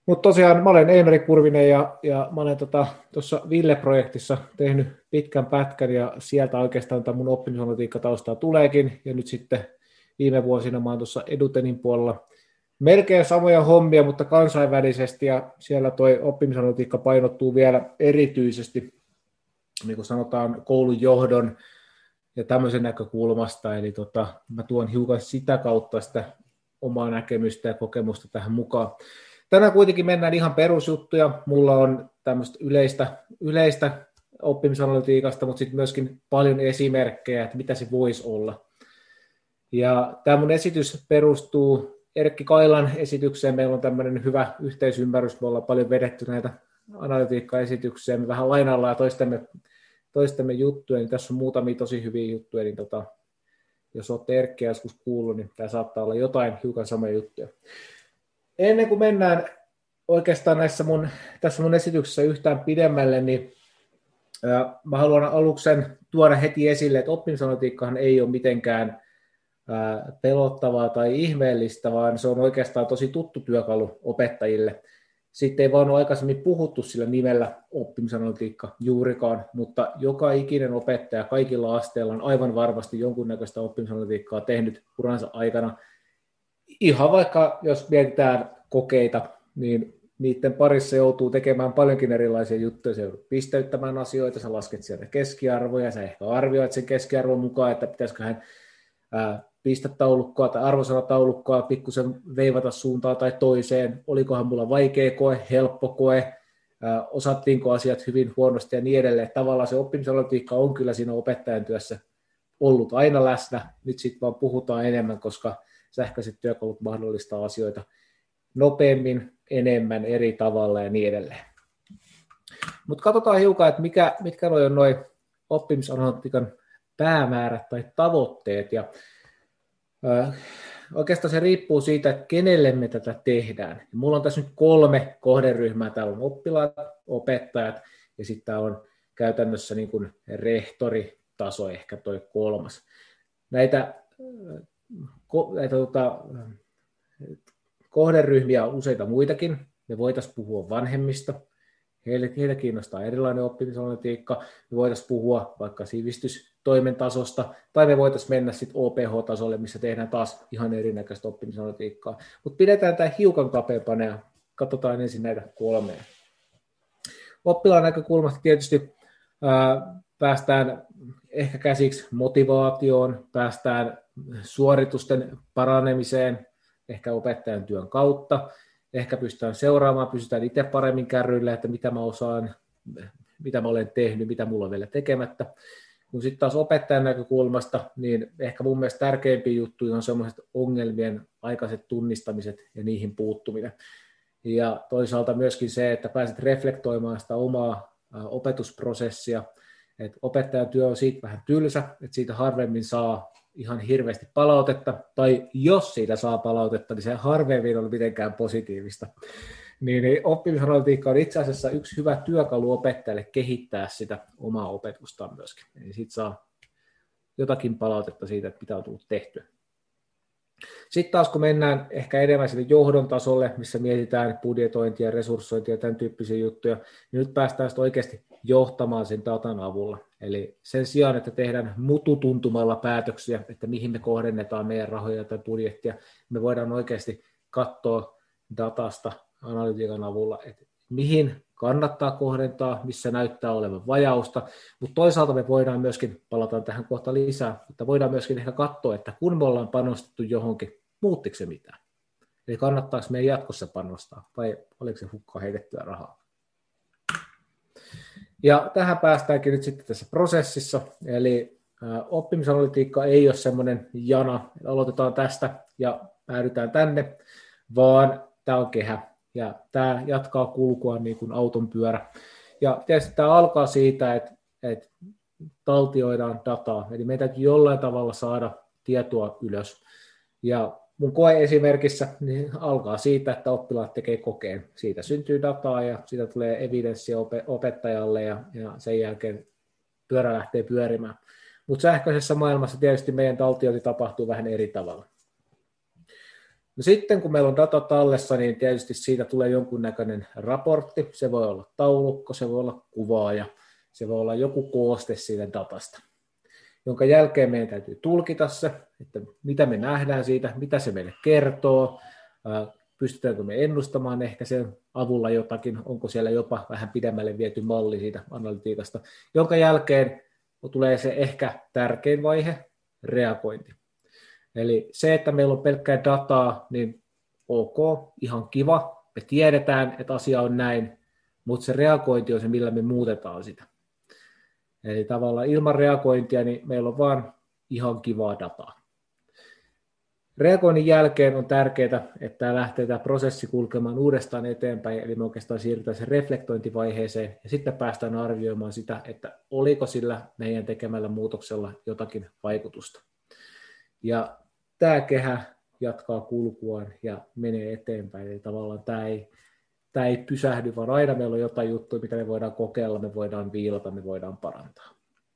Mutta tosiaan mä olen Eemeri Kurvinen ja mä olen tuossa Ville-projektissa tehnyt pitkän pätkän ja sieltä oikeastaan tämä mun oppimisanalytiikkataustaa tuleekin. Ja nyt sitten viime vuosina mä oon tuossa Edutenin puolella melkein samoja hommia, mutta kansainvälisesti ja siellä toi oppimisanalytiikka painottuu vielä erityisesti, niin kuin sanotaan, koulun johdon ja tämmöisen näkökulmasta. Eli mä tuon hiukan sitä kautta sitä omaa näkemystä ja kokemusta tähän mukaan. Tänään kuitenkin mennään ihan perusjuttuja. Mulla on tämmöistä yleistä oppimisanalytiikasta, mutta sitten myöskin paljon esimerkkejä, että mitä se voisi olla. Ja tämä mun esitys perustuu Erkki Kailan esitykseen. Meillä on tämmöinen hyvä yhteisymmärrys. Me ollaan paljon vedetty näitä analytiikkaesityksiä. Me vähän lainaillaan toistemme juttuja, niin tässä on muutamia tosi hyviä juttuja. Niin jos olette Erkkiä joskus kuullut, niin tämä saattaa olla jotain hiukan samoja juttuja. Ennen kuin mennään oikeastaan tässä mun esityksessä yhtään pidemmälle, niin mä haluan aluksen tuoda heti esille, että oppimisanalytiikkahan ei ole mitenkään pelottavaa tai ihmeellistä, vaan se on oikeastaan tosi tuttu työkalu opettajille. Sitten ei vaan ole aikaisemmin puhuttu sillä nimellä oppimisanalytiikka juurikaan, mutta joka ikinen opettaja kaikilla asteilla on aivan varmasti jonkunnäköistä oppimisanalytiikkaa tehnyt uransa aikana. Ihan vaikka jos mietitään kokeita, niin niiden parissa joutuu tekemään paljonkin erilaisia juttuja. Se joudut pisteyttämään asioita, sä lasket sieltä keskiarvoja, sä ehkä arvioit sen keskiarvon mukaan, että pitäisiköhän pistetaulukkoa tai arvosanataulukkoa pikkusen veivata suuntaan tai toiseen, olikohan mulla vaikea koe, helppo koe, osattiinko asiat hyvin huonosti ja niin edelleen. Tavallaan se oppimisanalytiikka on kyllä siinä opettajan työssä ollut aina läsnä, nyt sitten vaan puhutaan enemmän, koska sähköiset työkalut mahdollistaa asioita nopeammin, enemmän, eri tavalla ja niin edelleen. Mutta katsotaan hiukan, että mitkä on noin oppimisanalytiikan päämäärät tai tavoitteet. Ja oikeastaan se riippuu siitä, että kenelle me tätä tehdään. Ja mulla on tässä nyt 3 kohderyhmää. Täällä on oppilaat, opettajat ja sitten täällä on käytännössä niin kuin rehtoritaso, ehkä toi 3. Näitä kohderyhmiä on useita muitakin. Me voitaisiin puhua vanhemmista. Heitä kiinnostaa erilainen oppimisanalytiikka. Me voitaisiin puhua vaikka sivistystoimen tasosta, tai me voitaisiin mennä sitten OPH-tasolle, missä tehdään taas ihan erinäköistä oppimisanalytiikkaa. Mutta pidetään tämä hiukan kapeampana ja katsotaan ensin näitä 3. Oppilaan näkökulmasta tietysti päästään ehkä käsiksi motivaatioon, päästään suoritusten paranemiseen, ehkä opettajan työn kautta, ehkä pystytään seuraamaan, pystytään itse paremmin kärryille, että mitä mä osaan, mitä mä olen tehnyt, mitä mulla on vielä tekemättä. Kun sitten taas opettajan näkökulmasta, niin ehkä mun mielestä tärkeimpiä juttuja on sellaiset ongelmien aikaiset tunnistamiset ja niihin puuttuminen. Ja toisaalta myöskin se, että pääset reflektoimaan sitä omaa opetusprosessia, että opettajan työ on siitä vähän tylsä, että siitä harvemmin saa ihan hirveästi palautetta, tai jos siitä saa palautetta, niin se harvemmin on mitenkään positiivista. Niin oppimisanalytiikka on itse asiassa yksi hyvä työkalu opettajalle kehittää sitä omaa opetustaan myöskin. Eli siitä saa jotakin palautetta siitä, että mitä on tullut tehtyä. Sitten taas kun mennään ehkä enemmän sinne johdon tasolle, missä mietitään budjetointia, resurssointia ja tämän tyyppisiä juttuja, niin nyt päästään sitten oikeasti johtamaan sen datan avulla. Eli sen sijaan, että tehdään mututuntumalla päätöksiä, että mihin me kohdennetaan meidän rahoja tai budjettia, me voidaan oikeasti katsoa datasta analytiikan avulla, että mihin kannattaa kohdentaa, missä näyttää olevan vajausta, mutta toisaalta me voidaan myöskin, palataan tähän kohta lisää, mutta voidaan myöskin ehkä katsoa, että kun me ollaan panostettu johonkin, muuttiko se mitään? Eli kannattaako meidän jatkossa panostaa, vai oliko se hukkaan heitettyä rahaa? Ja tähän päästäänkin nyt sitten tässä prosessissa, eli oppimisanalytiikka ei ole semmoinen jana, että aloitetaan tästä ja päädytään tänne, vaan tämä on kehä. Ja tämä jatkaa kulkua niin kuin auton pyörä. Ja tietysti tämä alkaa siitä, että taltioidaan dataa. Eli meidän täytyy jollain tavalla saada tietoa ylös. Ja mun koeesimerkissä niin alkaa siitä, että oppilaat tekee kokeen. Siitä syntyy dataa ja siitä tulee evidenssiä opettajalle ja sen jälkeen pyörä lähtee pyörimään. Mutta sähköisessä maailmassa tietysti meidän taltiointi tapahtuu vähän eri tavalla. No sitten kun meillä on data tallessa, niin tietysti siitä tulee jonkunnäköinen raportti. Se voi olla taulukko, se voi olla kuvaaja, se voi olla joku kooste siitä datasta, jonka jälkeen meidän täytyy tulkita se, että mitä me nähdään siitä, mitä se meille kertoo, pystytäänkö me ennustamaan ehkä sen avulla jotakin, onko siellä jopa vähän pidemmälle viety malli siitä analytiikasta, jonka jälkeen tulee se ehkä tärkein vaihe, reagointi. Eli se, että meillä on pelkkää dataa, niin ok, ihan kiva, me tiedetään, että asia on näin, mutta se reagointi on se, millä me muutetaan sitä. Eli tavallaan ilman reagointia niin meillä on vaan ihan kivaa dataa. Reagoinnin jälkeen on tärkeää, että tämä lähtee tämä prosessi kulkemaan uudestaan eteenpäin, eli me oikeastaan siirrytään sen reflektointivaiheeseen, ja sitten päästään arvioimaan sitä, että oliko sillä meidän tekemällä muutoksella jotakin vaikutusta. Ja tämä kehä jatkaa kulkuaan ja menee eteenpäin, eli tavallaan tämä ei pysähdy, vaan aina meillä on jotain juttuja, mitä me voidaan kokeilla, me voidaan viilata, me voidaan parantaa.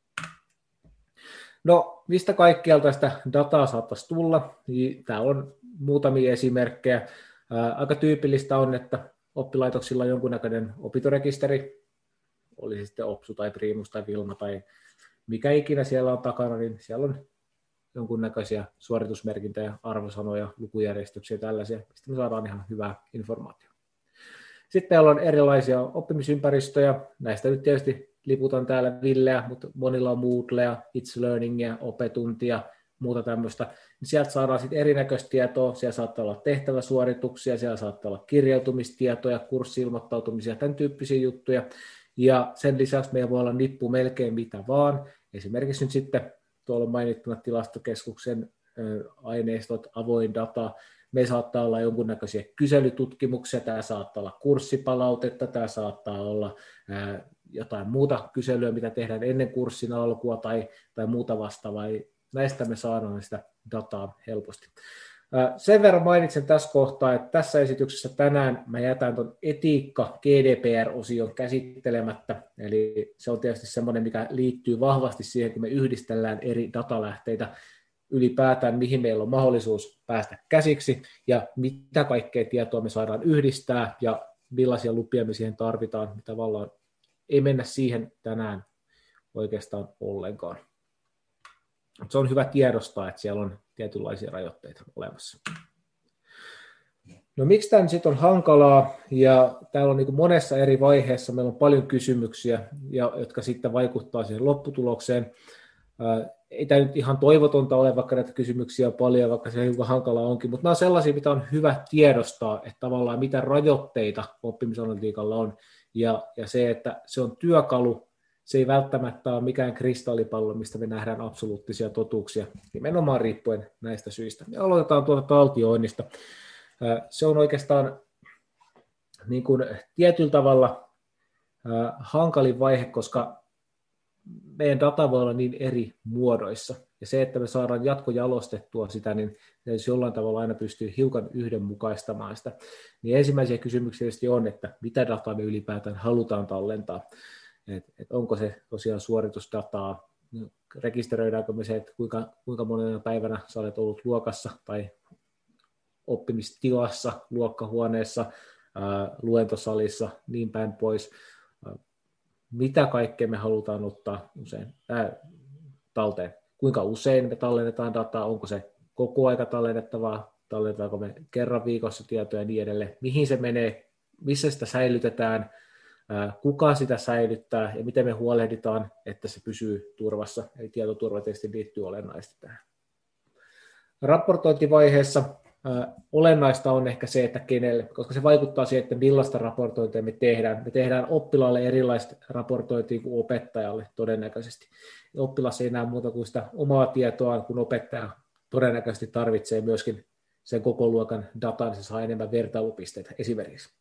No, mistä kaikkialta sitä dataa saattaisi tulla? Tämä on muutamia esimerkkejä. Aika tyypillistä on, että oppilaitoksilla on jonkunnäköinen opintorekisteri, oli se sitten Opsu tai Primus tai Vilma tai mikä ikinä siellä on takana, niin siellä on jonkunnäköisiä suoritusmerkintöjä, arvosanoja, lukujärjestyksiä ja tällaisia, mistä me saadaan ihan hyvää informaatiota. Sitten meillä on erilaisia oppimisympäristöjä, näistä nyt tietysti liputan täällä Villeä, mutta monilla on Moodlea, It's Learningia, Opetuntia, muuta tämmöistä. Sieltä saadaan sitten erinäköistä tietoa, siellä saattaa olla tehtäväsuorituksia, siellä saattaa olla kirjautumistietoja, kurssi-ilmoittautumisia, tämän tyyppisiä juttuja. Ja sen lisäksi meillä voi olla nippu melkein mitä vaan. Esimerkiksi nyt sitten tuolla mainittuna tilastokeskuksen aineistot, avoin data, me saattaa olla jonkunnäköisiä kyselytutkimuksia, tämä saattaa olla kurssipalautetta, tämä saattaa olla jotain muuta kyselyä, mitä tehdään ennen kurssin alkua tai muuta vastaavaa. Näistä me saadaan sitä dataa helposti. Sen verran mainitsen tässä kohtaa, että tässä esityksessä tänään mä jätän tuon etiikka GDPR-osion käsittelemättä, eli se on tietysti semmoinen, mikä liittyy vahvasti siihen, kun me yhdistellään eri datalähteitä ylipäätään, mihin meillä on mahdollisuus päästä käsiksi ja mitä kaikkea tietoa me saadaan yhdistää ja millaisia lupia me siihen tarvitaan, mitä tavallaan ei mennä siihen tänään oikeastaan ollenkaan. Se on hyvä tiedostaa, että siellä on tietynlaisia rajoitteita olemassa. No miksi tämä sitten on hankalaa? Ja täällä on niin kuin monessa eri vaiheessa, meillä on paljon kysymyksiä, jotka sitten vaikuttaa siihen lopputulokseen. Ei tämä nyt ihan toivotonta ole, vaikka näitä kysymyksiä on paljon, vaikka se hiukan hankalaa onkin, mutta nämä on sellaisia, mitä on hyvä tiedostaa, että tavallaan mitä rajoitteita oppimisanalytiikalla on, ja se, että se on työkalu, se ei välttämättä ole mikään kristallipallo, mistä me nähdään absoluuttisia totuuksia, nimenomaan riippuen näistä syistä. Ja aloitetaan tuolta taltioinnista. Se on oikeastaan niin kuin tietyllä tavalla hankalin vaihe, koska meidän data voi olla niin eri muodoissa, ja se, että me saadaan jatkojalostettua sitä, niin se jollain tavalla aina pystyy hiukan yhdenmukaistamaan sitä. Niin ensimmäisiä kysymyksiä tietysti on, että mitä dataa me ylipäätään halutaan tallentaa, että onko se tosiaan suoritusdataa, rekisteröidäänkö me se, että kuinka monena päivänä sä olet ollut luokassa tai oppimistilassa, luokkahuoneessa, luentosalissa, niin päin pois. Mitä kaikkea me halutaan ottaa usein talteen. Kuinka usein me tallennetaan dataa, onko se koko aika tallennettavaa, tallennetaanko me kerran viikossa tietoja ja niin edelleen, mihin se menee, missä sitä säilytetään, kuka sitä säilyttää ja miten me huolehditaan, että se pysyy turvassa. Eli tietoturva tietysti liittyy olennaisesti tähän. Raportointivaiheessa olennaista on ehkä se, että kenelle, koska se vaikuttaa siihen, että millaista raportointia me tehdään. Me tehdään oppilaalle erilaista raportointia kuin opettajalle todennäköisesti. Oppilas ei näe muuta kuin sitä omaa tietoa, kun opettaja todennäköisesti tarvitsee myöskin sen koko luokan datan, niin se saa enemmän vertailupisteitä esimerkiksi.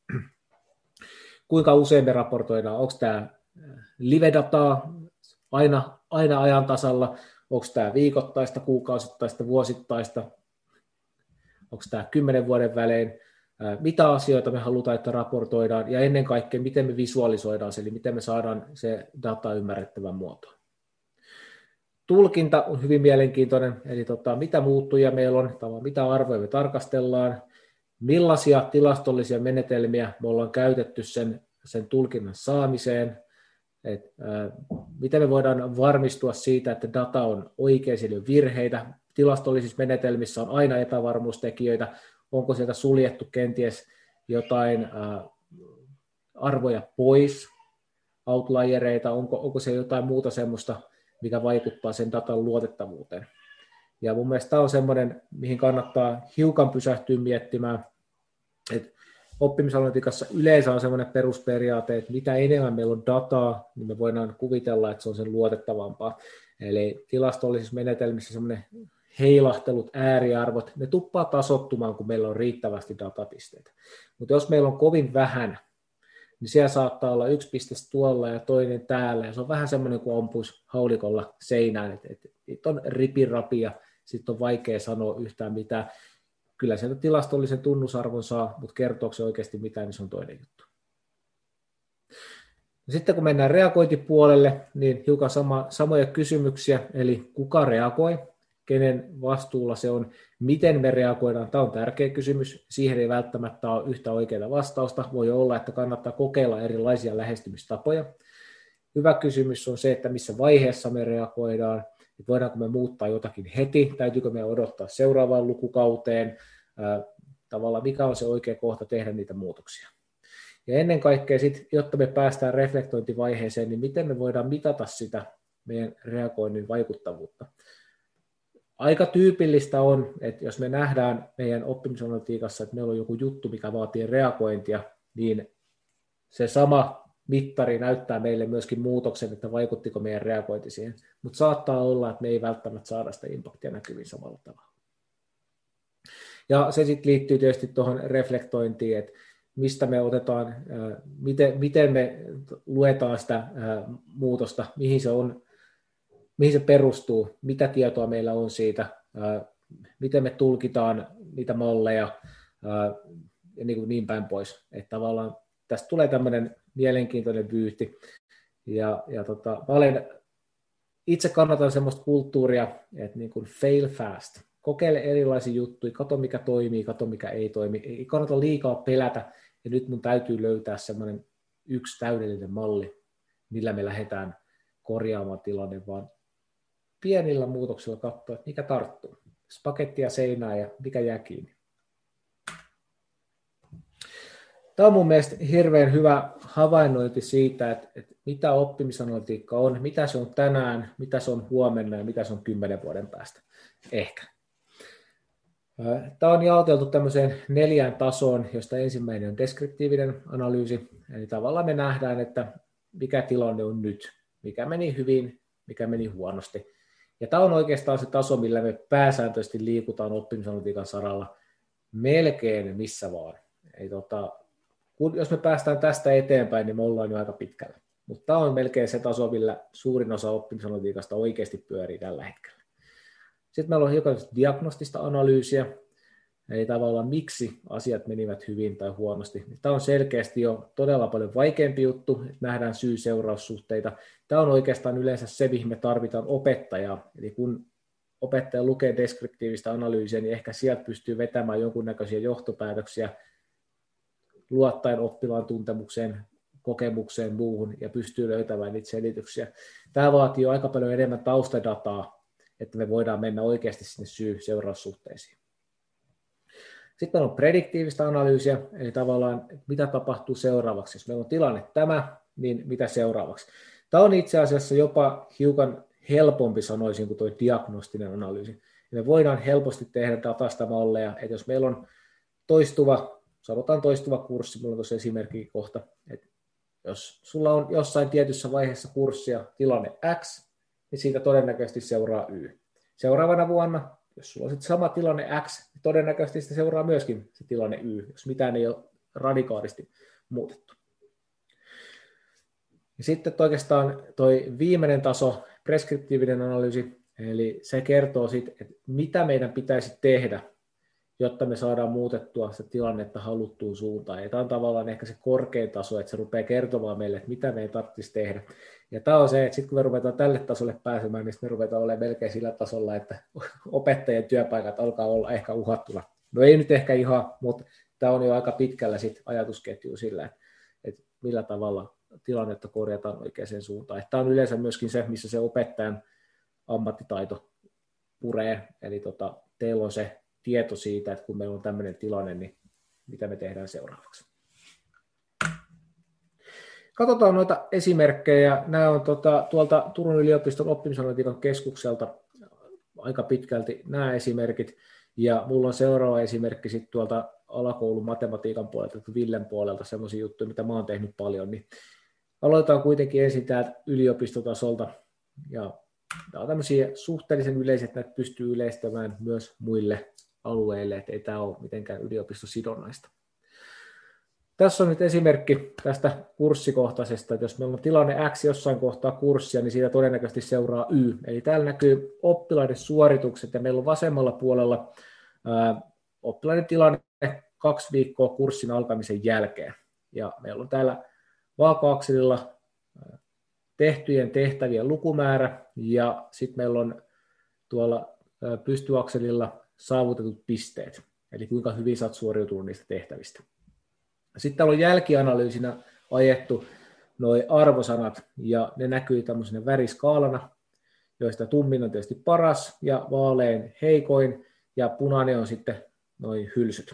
Kuinka usein me raportoidaan, onko tämä live-dataa aina ajan tasalla, onko tämä viikoittaista, kuukausittaista, vuosittaista, onko tämä 10 vuoden välein, mitä asioita me halutaan, että raportoidaan, ja ennen kaikkea, miten me visualisoidaan se, eli miten me saadaan se data ymmärrettävän muotoon. Tulkinta on hyvin mielenkiintoinen, eli mitä muuttuja meillä on, mitä arvoja me tarkastellaan, millaisia tilastollisia menetelmiä me ollaan käytetty sen tulkinnan saamiseen, miten me voidaan varmistua siitä, että data on oikein, siellä on virheitä, tilastollisissa menetelmissä on aina epävarmuustekijöitä, onko sieltä suljettu kenties jotain arvoja pois, outliereita, onko se jotain muuta semmoista, mikä vaikuttaa sen datan luotettavuuteen. Ja mun mielestä tämä on semmoinen, mihin kannattaa hiukan pysähtyä miettimään, että oppimisanalytiikassa yleensä on semmoinen perusperiaate, että mitä enemmän meillä on dataa, niin me voidaan kuvitella, että se on sen luotettavampaa. Eli tilastollisissa menetelmissä semmoinen heilahtelut, ääriarvot, ne tuppaa tasoittumaan, kun meillä on riittävästi datapisteitä. Mutta jos meillä on kovin vähän, niin siellä saattaa olla yksi piste tuolla ja toinen täällä, ja se on vähän semmoinen kuin ampuisi haulikolla seinään, että on ripirapi ja sitten on vaikea sanoa yhtään mitään. Kyllä sieltä tilastollisen tunnusarvon saa, mutta kertooko se oikeasti mitään, niin se on toinen juttu. Sitten kun mennään reagointipuolelle, niin hiukan samoja kysymyksiä, eli kuka reagoi, kenen vastuulla se on, miten me reagoidaan, tämä on tärkeä kysymys, siihen ei välttämättä ole yhtä oikeaa vastausta, voi olla, että kannattaa kokeilla erilaisia lähestymistapoja. Hyvä kysymys on se, että missä vaiheessa me reagoidaan, että voidaanko me muuttaa jotakin heti, täytyykö me odottaa seuraavaan lukukauteen, tavallaan mikä on se oikea kohta tehdä niitä muutoksia. Ja ennen kaikkea sitten, jotta me päästään reflektointivaiheeseen, niin miten me voidaan mitata sitä meidän reagoinnin vaikuttavuutta. Aika tyypillistä on, että jos me nähdään meidän oppimisanalytiikassa, että meillä on joku juttu, mikä vaatii reagointia, niin se sama mittari näyttää meille myöskin muutoksen, että vaikuttiko meidän reagointi siihen. Mutta saattaa olla, että me ei välttämättä saada sitä impaktia näkyviin samalla tavalla. Ja se sitten liittyy tietysti tuohon reflektointiin, että mistä me otetaan, miten me luetaan sitä muutosta, mihin se perustuu, mitä tietoa meillä on siitä, miten me tulkitaan niitä malleja ja niin päin pois. Että tavallaan tästä tulee tämmöinen mielenkiintoinen vyyhti. Itse kannatan semmoista kulttuuria, että niin kuin fail fast. Kokeile erilaisia juttuja, kato mikä toimii, kato mikä ei toimi. Ei kannata liikaa pelätä, ja nyt mun täytyy löytää semmoinen yksi täydellinen malli, millä me lähdetään korjaamaan tilanne, vaan pienillä muutoksilla katsoa, että mikä tarttuu. Spakettia seinään ja mikä jää kiinni. Tämä on mun mielestä hirveän hyvä havainnointi siitä, että mitä oppimisanalytiikka on, mitä se on tänään, mitä se on huomenna ja mitä se on 10 vuoden päästä. Ehkä. Tämä on jaoteltu tämmöiseen 4 tasoon, josta ensimmäinen on deskriptiivinen analyysi. Eli tavallaan me nähdään, että mikä tilanne on nyt, mikä meni hyvin, mikä meni huonosti. Ja tämä on oikeastaan se taso, millä me pääsääntöisesti liikutaan oppimisanalytiikan saralla melkein missä vaan. Eli jos me päästään tästä eteenpäin, niin me ollaan jo aika pitkällä. Mutta tämä on melkein se taso, millä suurin osa oppimisanalytiikasta oikeasti pyörii tällä hetkellä. Sitten meillä on hiukan diagnostista analyysiä, eli tavallaan miksi asiat menivät hyvin tai huonosti. Tämä on selkeästi jo todella paljon vaikeampi juttu, että nähdään syy-seuraussuhteita. Tämä on oikeastaan yleensä se, mihin me tarvitaan opettajaa. Eli kun opettaja lukee deskriptiivistä analyysiä, niin ehkä sieltä pystyy vetämään jonkunnäköisiä johtopäätöksiä luottaen oppilaan tuntemukseen, kokemukseen, muuhun, ja pystyy löytämään niitä selityksiä. Tämä vaatii jo aika paljon enemmän taustadataa, että me voidaan mennä oikeasti sinne syy-seuraussuhteisiin. Sitten meillä on prediktiivistä analyysiä, eli tavallaan mitä tapahtuu seuraavaksi. Jos meillä on tilanne tämä, niin mitä seuraavaksi? Tämä on itse asiassa jopa hiukan helpompi, sanoisin, kuin tuo diagnostinen analyysi. Me voidaan helposti tehdä datasta malleja, että jos meillä on sanotaan toistuva kurssi, minulla on tuossa esimerkki kohta, että jos sulla on jossain tietyssä vaiheessa kurssia tilanne X, niin siitä todennäköisesti seuraa Y. Seuraavana vuonna, jos sulla on sitten sama tilanne X, niin todennäköisesti sitä seuraa myöskin se tilanne Y, jos mitään ei ole radikaalisti muutettu. Ja sitten oikeastaan toi viimeinen taso, preskriptiivinen analyysi, eli se kertoo sitten, että mitä meidän pitäisi tehdä, jotta me saadaan muutettua se tilannetta haluttuun suuntaan. Ja tämä on tavallaan ehkä se korkein taso, että se rupeaa kertomaan meille, että mitä meidän tarvitsisi tehdä. Ja tämä on se, että sitten kun me ruvetaan tälle tasolle pääsemään, niin me ruvetaan olemaan melkein sillä tasolla, että opettajien työpaikat alkaa olla ehkä uhattuna. No ei nyt ehkä ihan, mutta tämä on jo aika pitkällä sit ajatusketju sillä, että millä tavalla tilannetta korjataan oikeaan suuntaan. Tämä on yleensä myöskin se, missä se opettajan ammattitaito puree, eli teillä on se tieto siitä, että kun meillä on tämmöinen tilanne, niin mitä me tehdään seuraavaksi. Katsotaan noita esimerkkejä. Nämä on tuolta Turun yliopiston oppimisanalytiikan keskukselta aika pitkälti nämä esimerkit, ja mulla on seuraava esimerkki sitten tuolta alakoulun matematiikan puolelta, Villen puolelta, semmoisia juttuja, mitä mä oon tehnyt paljon, niin aloitetaan kuitenkin ensin täältä yliopistotasolta, ja tämä on tämmöisiä suhteellisen yleisiä, että näitä pystyy yleistämään myös muille alueille, että ei tämä ole mitenkään yliopistosidonnaista. Tässä on nyt esimerkki tästä kurssikohtaisesta, että jos meillä on tilanne X jossain kohtaa kurssia, niin siitä todennäköisesti seuraa Y. Eli täällä näkyy oppilaiden suoritukset, ja meillä on vasemmalla puolella oppilaiden tilanne 2 viikkoa kurssin alkamisen jälkeen. Ja meillä on täällä vaaka-akselilla tehtyjen tehtävien lukumäärä, ja sitten meillä on tuolla pystyakselilla saavutetut pisteet, eli kuinka hyvin sä oot suoriutunut niistä tehtävistä. Sitten täällä on jälkianalyysinä ajettu nuo arvosanat, ja ne näkyy tämmöisenä väriskaalana, joista tummin on tietysti paras, ja vaalein heikoin, ja punainen on sitten noin hylsyt.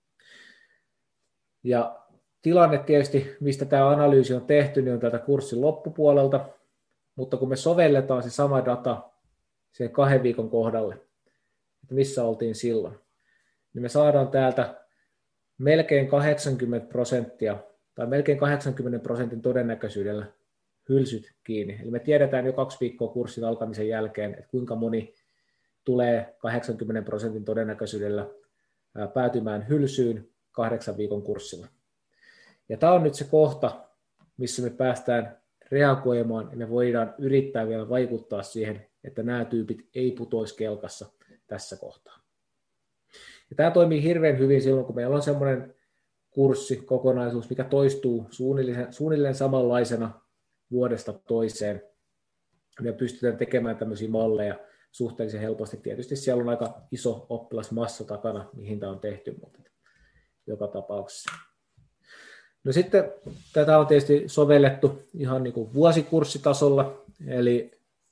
Ja tilanne tietysti, mistä tämä analyysi on tehty, niin on täältä kurssin loppupuolelta, mutta kun me sovelletaan se sama data sen 2 viikon kohdalle, että missä oltiin silloin, niin me saadaan täältä melkein 80% tai melkein 80% todennäköisyydellä hylsyt kiinni. Eli me tiedetään jo 2 viikkoa kurssin alkamisen jälkeen, että kuinka moni tulee 80% todennäköisyydellä päätymään hylsyyn 8 viikon kurssilla. Ja tämä on nyt se kohta, missä me päästään reagoimaan ja me voidaan yrittää vielä vaikuttaa siihen, että nämä tyypit ei putoisi kelkassa tässä kohtaa. Ja tämä toimii hirveän hyvin silloin, kun meillä on semmoinen kurssikokonaisuus, mikä toistuu suunnilleen samanlaisena vuodesta toiseen. Me pystytään tekemään tämmöisiä malleja suhteellisen helposti. Tietysti siellä on aika iso oppilasmassa takana, mihin tämä on tehty, mutta joka tapauksessa. No sitten tätä on tietysti sovellettu ihan niin kuin vuosikurssitasolla, eli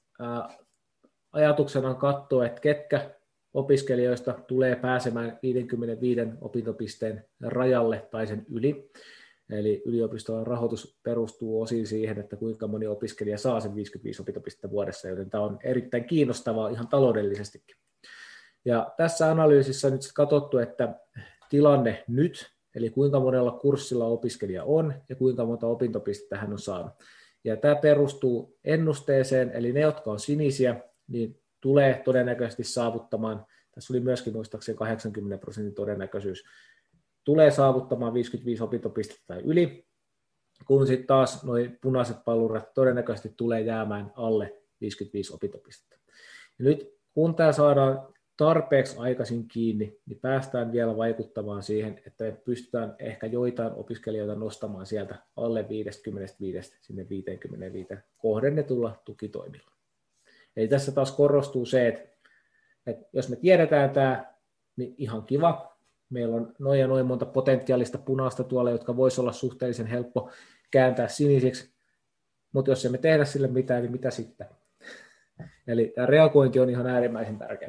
ajatuksena on katsoa, että ketkä opiskelijoista tulee pääsemään 55 opintopisteen rajalle tai sen yli. Eli yliopiston rahoitus perustuu osin siihen, että kuinka moni opiskelija saa sen 55 opintopistettä vuodessa, joten tämä on erittäin kiinnostavaa ihan taloudellisestikin. Ja tässä analyysissä on nyt katsottu, että tilanne nyt, eli kuinka monella kurssilla opiskelija on ja kuinka monta opintopistettä hän on saanut. Ja tämä perustuu ennusteeseen, eli ne, jotka on sinisiä, niin tulee todennäköisesti saavuttamaan, tässä oli myöskin muistaakseni 80% todennäköisyys, tulee saavuttamaan 55 opintopistettä tai yli, kun sitten taas nuo punaiset pallurat todennäköisesti tulee jäämään alle 55 opintopistettä. Ja nyt kun tämä saadaan tarpeeksi aikaisin kiinni, niin päästään vielä vaikuttamaan siihen, että me pystytään ehkä joitain opiskelijoita nostamaan sieltä alle 55 sinne 55 kohdennetulla tukitoimilla. Eli tässä taas korostuu se, että jos me tiedetään tämä, niin ihan kiva. Meillä on noin ja noin monta potentiaalista punaista tuolla, jotka voisi olla suhteellisen helppo kääntää sinisiksi, mutta jos emme tehdä sille mitään, niin mitä sitten? Eli tämä reagointi on ihan äärimmäisen tärkeää.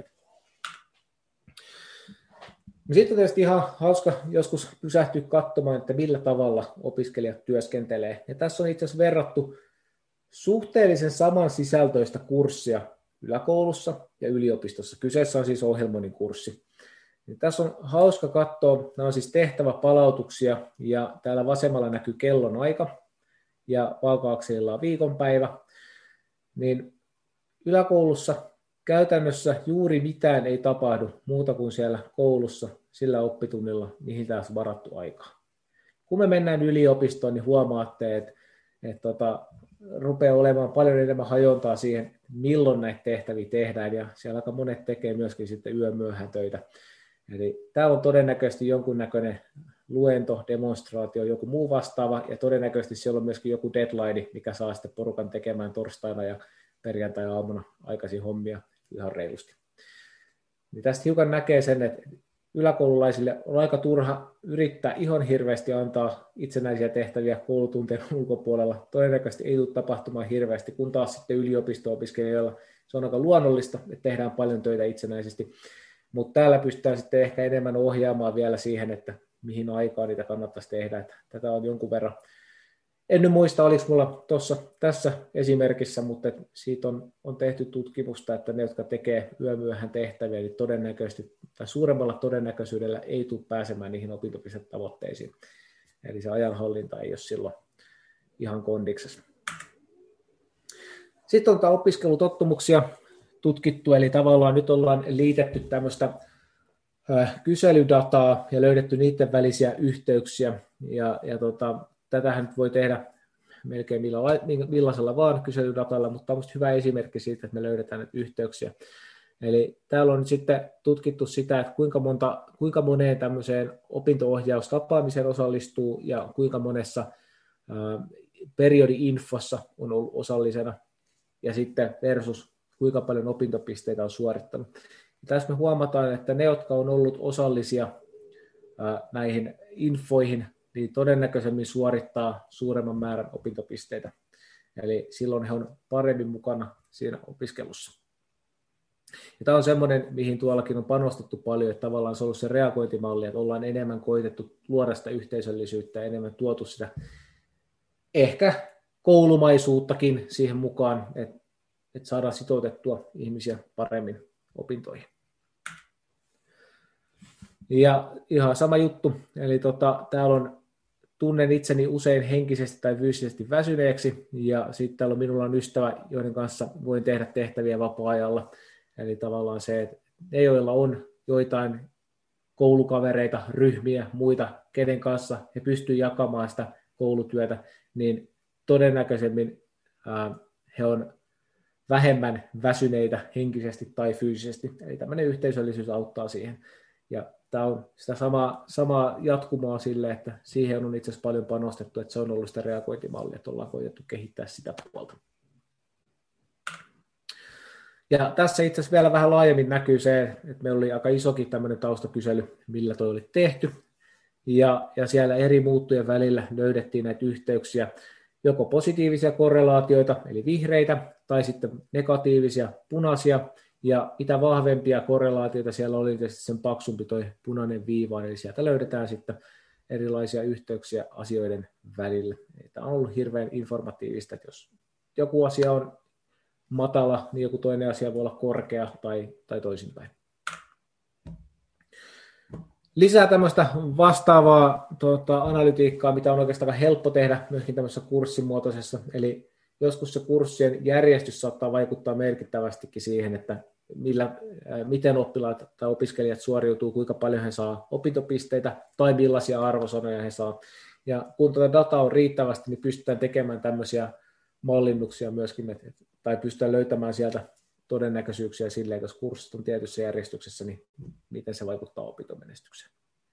Sitten on tietysti ihan hauska joskus pysähtyä katsomaan, että millä tavalla opiskelijat työskentelee. Ja tässä on itse asiassa verrattu suhteellisen saman sisältöistä kurssia yläkoulussa ja yliopistossa. Kyseessä on siis ohjelmoinnin kurssi. Ja tässä on hauska katsoa, nämä on siis tehtäväpalautuksia ja täällä vasemmalla näkyy kellonaika ja vaaka-akselilla on viikonpäivä. Niin yläkoulussa käytännössä juuri mitään ei tapahdu muuta kuin siellä koulussa sillä oppitunnilla, mihin taas varattu aikaa. Kun me mennään yliopistoon, niin huomaatte, että rupeaa olemaan paljon enemmän hajontaa siihen, milloin näitä tehtäviä tehdään, ja siellä aika monet tekee myöskin sitten yömyöhään töitä. Eli tämä on todennäköisesti jonkunnäköinen luento, demonstraatio, joku muu vastaava, ja todennäköisesti siellä on myöskin joku deadline, mikä saa sitten porukan tekemään torstaina ja perjantai-aamuna aikaisin hommia ihan reilusti. Niin tästä hiukan näkee sen, että yläkoululaisille on aika turha yrittää ihan hirveästi antaa itsenäisiä tehtäviä koulutuntien ulkopuolella. Todennäköisesti ei tule tapahtumaan hirveästi, kun taas sitten yliopisto-opiskelijoilla se on aika luonnollista, että tehdään paljon töitä itsenäisesti. Mutta täällä pystytään sitten ehkä enemmän ohjaamaan vielä siihen, että mihin aikaan niitä kannattaisi tehdä. Että tätä on jonkun verran. En nyt muista, oliko mulla tässä esimerkissä, mutta siitä on tehty tutkimusta, että ne, jotka tekee yömyöhän tehtäviä, niin todennäköisesti tai suuremmalla todennäköisyydellä ei tule pääsemään niihin opintopistetavoitteisiin. Eli se ajanhallinta ei ole silloin ihan kondiksessa. Sitten on opiskelutottumuksia tutkittu, eli tavallaan nyt ollaan liitetty tämmöistä kyselydataa ja löydetty niiden välisiä yhteyksiä, ja tätähän voi tehdä melkein millaisella vaan kyselydatalla, mutta on hyvä esimerkki siitä, että me löydetään näitä yhteyksiä. Eli täällä on nyt sitten tutkittu sitä, että kuinka moneen tämmöiseen opinto-ohjaustapaamiseen osallistuu ja kuinka monessa periodi-infossa on ollut osallisena ja sitten versus kuinka paljon opintopisteitä on suorittanut. Ja tässä me huomataan, että ne, jotka on ollut osallisia näihin infoihin, niin todennäköisemmin suorittaa suuremman määrän opintopisteitä. Eli silloin he on paremmin mukana siinä opiskelussa. Ja tämä on semmoinen, mihin tuollakin on panostettu paljon, että tavallaan se on ollut se reagointimalli, että ollaan enemmän koitettu luoda sitä yhteisöllisyyttä ja enemmän tuotu sitä ehkä koulumaisuuttakin siihen mukaan, että saadaan sitoutettua ihmisiä paremmin opintoihin. Ja ihan sama juttu, eli täällä on tunnen itseni usein henkisesti tai fyysisesti väsyneeksi, ja sitten minulla on ystävä, joiden kanssa voin tehdä tehtäviä vapaa-ajalla. Eli tavallaan se, että ne, joilla on joitain koulukavereita, ryhmiä, muita, kenen kanssa he pystyvät jakamaan sitä koulutyötä, niin todennäköisemmin he on vähemmän väsyneitä henkisesti tai fyysisesti. Eli tämmöinen yhteisöllisyys auttaa siihen. Ja tämä on sitä samaa jatkumoa sille, että siihen on itse asiassa paljon panostettu, että se on ollut sitä reagointimallia, että ollaan koitettu kehittää sitä puolta. Ja tässä itse asiassa vielä vähän laajemmin näkyy se, että meillä oli aika isokin tämmöinen taustakysely, millä toi oli tehty. Ja siellä eri muuttujen välillä löydettiin näitä yhteyksiä, joko positiivisia korrelaatioita, eli vihreitä, tai sitten negatiivisia, punaisia. Ja mitä vahvempia korrelaatioita siellä oli, sen paksumpi toi punainen viiva, eli sieltä löydetään sitten erilaisia yhteyksiä asioiden välillä. Tämä on ollut hirveän informatiivista, että jos joku asia on matala, niin joku toinen asia voi olla korkea tai toisinpäin. Lisää tämmöistä vastaavaa analytiikkaa, mitä on oikeastaan helppo tehdä myöskin tämmöisessä kurssimuotoisessa, eli joskus se kurssien järjestys saattaa vaikuttaa merkittävästikin siihen, että miten oppilaat tai opiskelijat suoriutuu, kuinka paljon he saa opintopisteitä tai millaisia arvosanoja he saa. Ja kun tätä dataa on riittävästi, niin pystytään tekemään tämmöisiä mallinnuksia myöskin, tai pystytään löytämään sieltä todennäköisyyksiä silleen, että jos kurssit on tietyssä järjestyksessä, niin miten se vaikuttaa opintomenestykseen.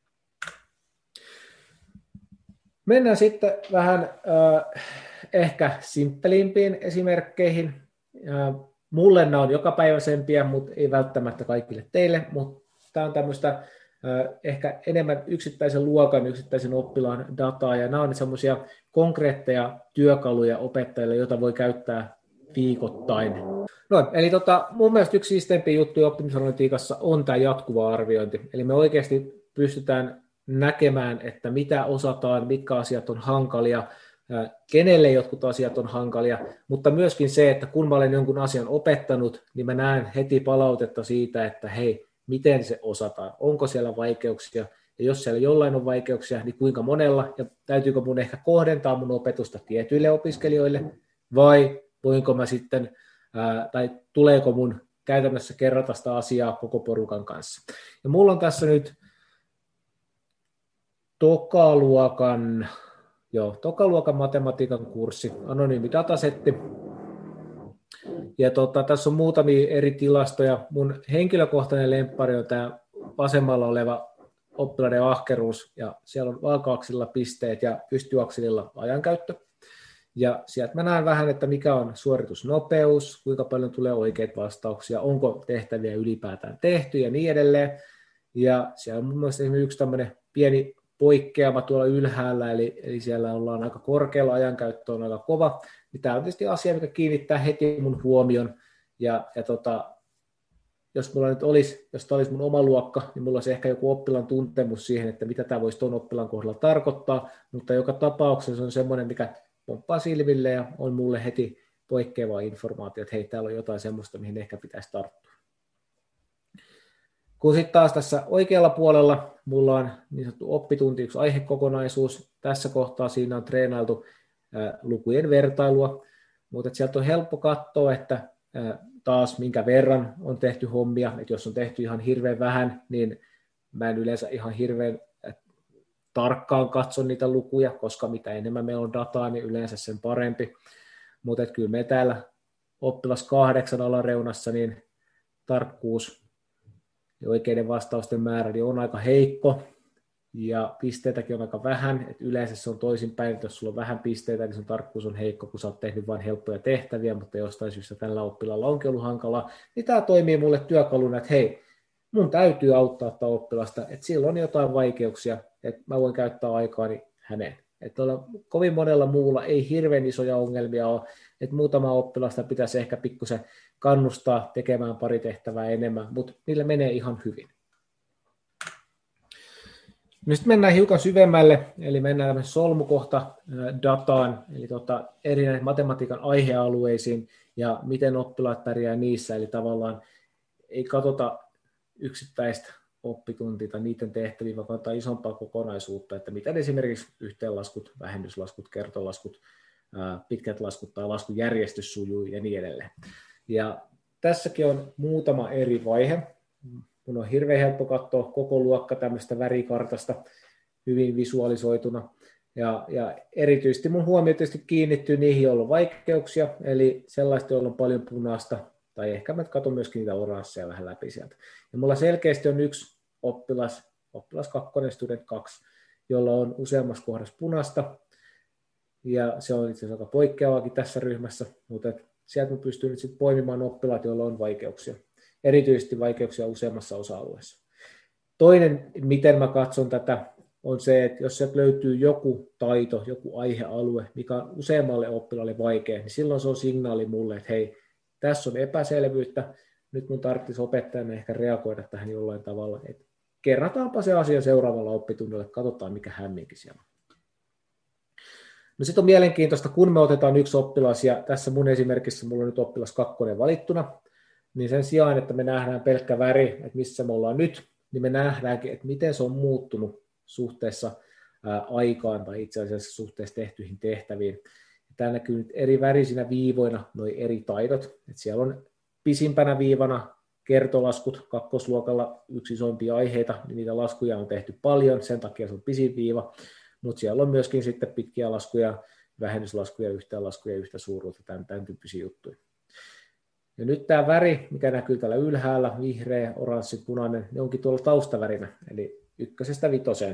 Mennään sitten vähän ehkä simppelimpiin esimerkkeihin. Mulle nämä on jokapäiväisempiä, mutta ei välttämättä kaikille teille, mutta tämä on tämmöistä ehkä enemmän yksittäisen luokan, yksittäisen oppilaan dataa, ja nämä on semmoisia konkreetteja työkaluja opettajille, joita voi käyttää viikoittain. No, eli mun mielestä yksi siisteimpiä juttuja oppimisanalytiikassa on tämä jatkuva arviointi, eli me oikeasti pystytään näkemään, että mitä osataan, mitkä asiat on hankalia, kenelle jotkut asiat on hankalia, mutta myöskin se, että kun mä olen jonkun asian opettanut, niin mä näen heti palautetta siitä, että hei, miten se osataan, onko siellä vaikeuksia, ja jos siellä jollain on vaikeuksia, niin kuinka monella, ja täytyykö mun ehkä kohdentaa mun opetusta tietyille opiskelijoille, vai voinko mä sitten, tai tuleeko mun käytännössä kerrata sitä asiaa koko porukan kanssa. Ja mulla on tässä nyt tokaluokan matematiikan kurssi, anonyymi datasetti. Ja tässä on muutamia eri tilastoja. Mun henkilökohtainen lemppari on tämä vasemmalla oleva oppilaiden ahkeruus, ja siellä on vaaka-akselilla pisteet ja pystyakselilla ajankäyttö. Ja sieltä mä näen vähän, että mikä on suoritusnopeus, kuinka paljon tulee oikeita vastauksia, onko tehtäviä ylipäätään tehty ja niin edelleen. Ja siellä on mun mielestä esimerkiksi yksi tämmöinen pieni poikkeama tuolla ylhäällä, eli siellä ollaan aika korkealla, ajankäyttö on aika kova. Niin tämä on tietysti asia, mikä kiinnittää heti mun huomion. Jos mulla nyt jos tämä olisi mun oma luokka, niin mulla olisi ehkä joku oppilaan tuntemus siihen, että mitä tämä voisi tuon oppilaan kohdalla tarkoittaa, mutta joka tapauksessa se on semmoinen, mikä pomppaa silmille ja on mulle heti poikkeavaa informaatiota, että hei, täällä on jotain semmoista, mihin ehkä pitäisi tarttua. Kun sitten taas tässä oikealla puolella mulla on niin sanottu oppitunti, yksi aihekokonaisuus. Tässä kohtaa siinä on treenailtu lukujen vertailua, mutta sieltä on helppo katsoa, että taas minkä verran on tehty hommia, että jos on tehty ihan hirveän vähän, niin mä en yleensä ihan hirveän tarkkaan katso niitä lukuja, koska mitä enemmän meillä on dataa, niin yleensä sen parempi. Mutta kyllä me täällä oppilas 8 alareunassa, niin tarkkuus ja oikeiden vastausten määrä niin on aika heikko, ja pisteitäkin on aika vähän, että yleensä se on toisinpäin, että jos sulla on vähän pisteitä, niin sun tarkkuus on heikko, kun sä oot tehnyt vain helppoja tehtäviä, mutta jostain syystä tällä oppilaalla onkin ollut hankalaa, niin tämä toimii mulle työkaluna, että hei, mun täytyy auttaa tätä oppilasta, että sillä on jotain vaikeuksia, että mä voin käyttää aikaani häneen. Että kovin monella muulla ei hirveän isoja ongelmia ole, että muutama oppilasta pitäisi ehkä pikkusen kannustaa tekemään pari tehtävää enemmän, mutta niillä menee ihan hyvin. Nyt mennään hiukan syvemmälle, eli mennään solmukohta dataan, eli eri matematiikan aihealueisiin ja miten oppilaat pärjää niissä, eli tavallaan ei katsota yksittäistä oppituntia tai niiden tehtäviä, vaan katsotaan isompaa kokonaisuutta, että miten esimerkiksi yhteenlaskut, vähennyslaskut, kertolaskut, pitkät laskut tai laskujärjestys sujuu ja niin edelleen. Ja tässäkin on muutama eri vaihe. Mun on hirveän helppo katsoa koko luokka tämmöistä värikartasta hyvin visualisoituna. Ja erityisesti mun huomio tietysti kiinnittyy niihin, joilla on vaikeuksia, eli sellaista, joilla on paljon punaista, tai ehkä mä katson myöskin niitä oransseja vähän läpi sieltä. Ja mulla selkeästi on yksi oppilas 2, student 2, jolla on useammassa kohdassa punaista, ja se on itse asiassa aika poikkeavaakin tässä ryhmässä, mutta sieltä mä pystyn nyt sitten poimimaan oppilaat, joilla on vaikeuksia. Erityisesti vaikeuksia useammassa osa-alueessa. Toinen, miten mä katson tätä, on se, että jos sieltä löytyy joku taito, joku aihealue, mikä on useammalle oppilaalle vaikea, niin silloin se on signaali mulle, että hei, tässä on epäselvyyttä, nyt mun tarvitsisi opettajana ehkä reagoida tähän jollain tavalla, että kerrataanpa se asia seuraavalla oppitunnilla, katsotaan mikä hämminkin siellä on. No sitten on mielenkiintoista, kun me otetaan yksi oppilas, ja tässä mun esimerkissä mulla on nyt oppilas 2 valittuna, niin sen sijaan, että me nähdään pelkkä väri, että missä me ollaan nyt, niin me nähdäänkin, että miten se on muuttunut suhteessa aikaan tai itse asiassa suhteessa tehtyihin tehtäviin. Tämä näkyy nyt eri värisinä viivoina, nuo eri taidot. Että siellä on pisimpänä viivana kertolaskut, kakkosluokalla yksi isompia aiheita, niin niitä laskuja on tehty paljon, sen takia se on pisin viiva, mutta siellä on myöskin sitten pitkiä laskuja, vähennyslaskuja, yhteenlaskuja, yhtä suuruutta, tämän tyyppisiä juttuja. Ja nyt tämä väri, mikä näkyy täällä ylhäällä, vihreä, oranssi, punainen, ne onkin tuolla taustavärinä, eli 1–5.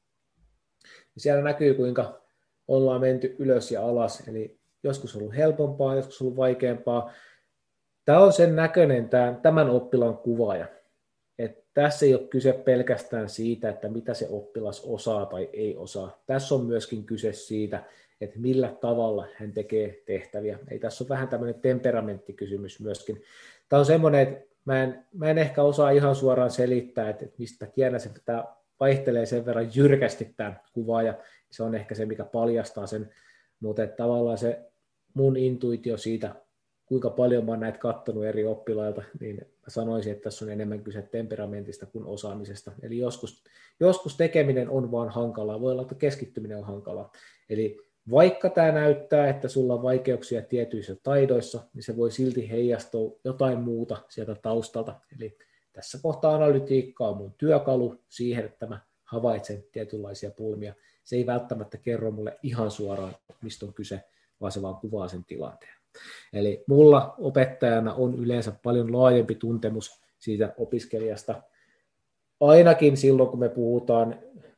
Ja siellä näkyy, kuinka ollaan menty ylös ja alas, eli joskus on ollut helpompaa, joskus on ollut vaikeampaa. Tämä on sen näköinen tämän oppilaan kuvaaja. Että tässä ei ole kyse pelkästään siitä, että mitä se oppilas osaa tai ei osaa. Tässä on myöskin kyse siitä, että millä tavalla hän tekee tehtäviä. Ei tässä ole vähän tämmöinen temperamenttikysymys myöskin. Tämä on semmoinen, että mä en ehkä osaa ihan suoraan selittää, että mistä takia tämä vaihtelee sen verran jyrkästi tämä kuvaaja. Se on ehkä se, mikä paljastaa sen, mutta tavallaan se mun intuitio siitä, kuinka paljon mä oon näitä katsonut eri oppilailta, niin mä sanoisin, että tässä on enemmän kyse temperamentista kuin osaamisesta. Eli joskus tekeminen on vaan hankalaa, voi olla, että keskittyminen on hankalaa. Eli vaikka tämä näyttää, että sulla on vaikeuksia tietyissä taidoissa, niin se voi silti heijastua jotain muuta sieltä taustalta. Eli tässä kohtaa analytiikka on mun työkalu siihen, että mä havaitsen tietynlaisia pulmia. Se ei välttämättä kerro mulle ihan suoraan, mistä on kyse, vaan se vaan kuvaa sen tilanteen. Eli mulla opettajana on yleensä paljon laajempi tuntemus siitä opiskelijasta, ainakin silloin, kun me puhutaan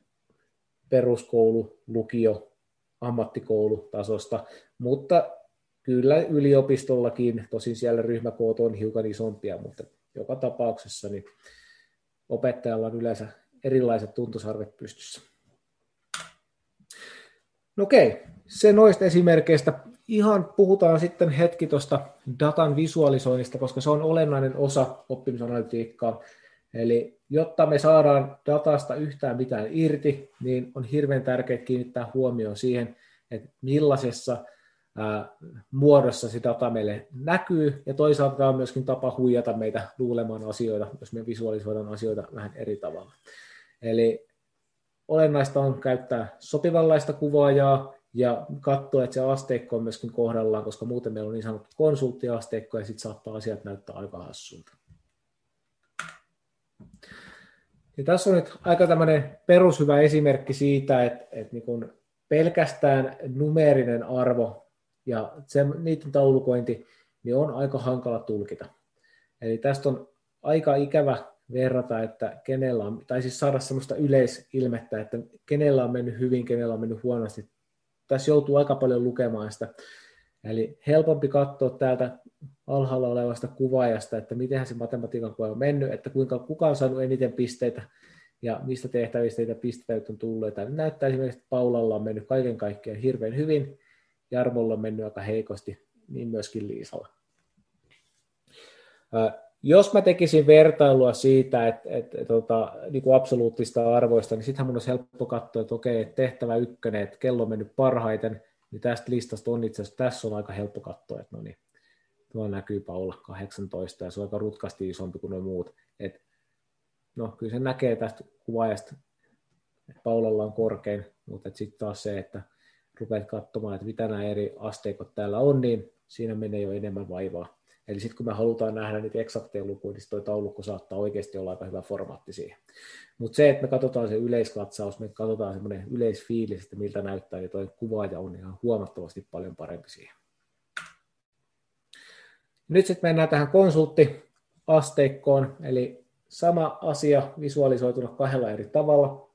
peruskoulu, lukio, ammattikoulutasosta, mutta kyllä yliopistollakin, tosin siellä ryhmäkoot on hiukan isompia, mutta joka tapauksessa niin opettajalla on yleensä erilaiset tuntosarvet pystyssä. No okei, se noista esimerkkeistä. Ihan puhutaan sitten hetki tuosta datan visualisoinnista, koska se on olennainen osa oppimisanalytiikkaa. Eli jotta me saadaan datasta yhtään mitään irti, niin on hirveän tärkeää kiinnittää huomioon siihen, että millaisessa muodossa se data meille näkyy, ja toisaalta tämä on myöskin tapa huijata meitä luulemaan asioita, jos me visualisoidaan asioita vähän eri tavalla. Eli olennaista on käyttää sopivanlaista kuvaajaa ja katsoa, että se asteikko on myöskin kohdallaan, koska muuten meillä on niin sanottu konsulttiasteikko, ja sitten saattaa asiat näyttää aika hassulta. Ja tässä on nyt aika tämmöinen perushyvä esimerkki siitä, että niin kun pelkästään numeerinen arvo ja niiden taulukointi niin on aika hankala tulkita. Eli tästä on aika ikävä verrata, että kenellä on, tai siis saada sellaista yleisilmettä, että kenellä on mennyt hyvin, kenellä on mennyt huonosti. Tässä joutuu aika paljon lukemaan sitä. Eli helpompi katsoa täältä alhaalla olevasta kuvaajasta, että mitenhän se matematiikan kuva on mennyt, että kuka on saanut eniten pisteitä ja mistä tehtävistä niitä pisteitä on tullut. Tämä näyttää esimerkiksi, että Paulalla on mennyt kaiken kaikkiaan hirveän hyvin, Jarmolla on mennyt aika heikosti, niin myöskin Liisalla. Jos mä tekisin vertailua siitä, niin kuin absoluuttista arvoista, niin sittenhän mun olisi helppo katsoa, että okei, tehtävä 1, että kello on mennyt parhaiten, niin tästä listasta on itse asiassa, tässä on aika helppo katsoa, että no niin, tuolla näkyy Paula 18, ja se on aika rutkasti isompi kuin nuo muut. No kyllä se näkee tästä kuvaajasta, että Paulalla on korkein, mutta sitten taas se, että rupeat katsomaan, että mitä nämä eri asteikot täällä on, niin siinä menee jo enemmän vaivaa. Eli sitten kun me halutaan nähdä niitä eksakteja lukuja, niin tuo taulukko saattaa oikeasti olla aika hyvä formaatti siihen. Mutta se, että me katsotaan se yleiskatsaus, me katsotaan semmoinen yleisfiilis, että miltä näyttää, niin tuo kuvaaja on ihan huomattavasti paljon parempi siihen. Nyt sitten mennään tähän konsulttiasteikkoon, eli sama asia visualisoituna 2 eri tavalla.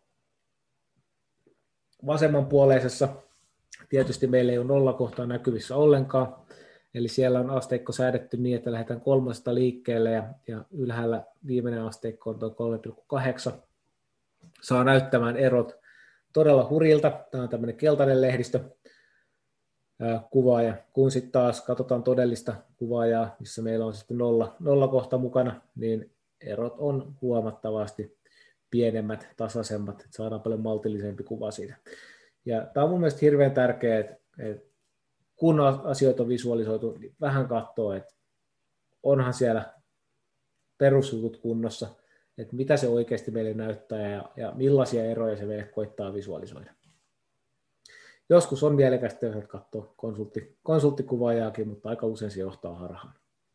Vasemmanpuoleisessa tietysti meillä ei ole nollakohtaa näkyvissä ollenkaan, eli siellä on asteikko säädetty niin, että lähdetään 3 liikkeelle ja ylhäällä viimeinen asteikko on tuo 3,8. Saa näyttämään erot todella hurjilta. Tämä on tämmöinen keltainen lehdistö kuvaaja. Kun sitten taas katsotaan todellista kuvaajaa, missä meillä on sitten nollakohta mukana, niin erot on huomattavasti pienemmät, tasaisemmat, että saadaan paljon maltillisempi kuva siitä. Ja tämä on mun mielestä hirveän tärkeää, että kun asioita on visualisoitu, niin vähän katsoo, että onhan siellä perusjutut kunnossa, että mitä se oikeasti meille näyttää ja millaisia eroja se meille koittaa visualisoida. Joskus on mielekästä, jos katsoo konsulttikuvaajaakin, mutta aika usein se johtaa harhaan.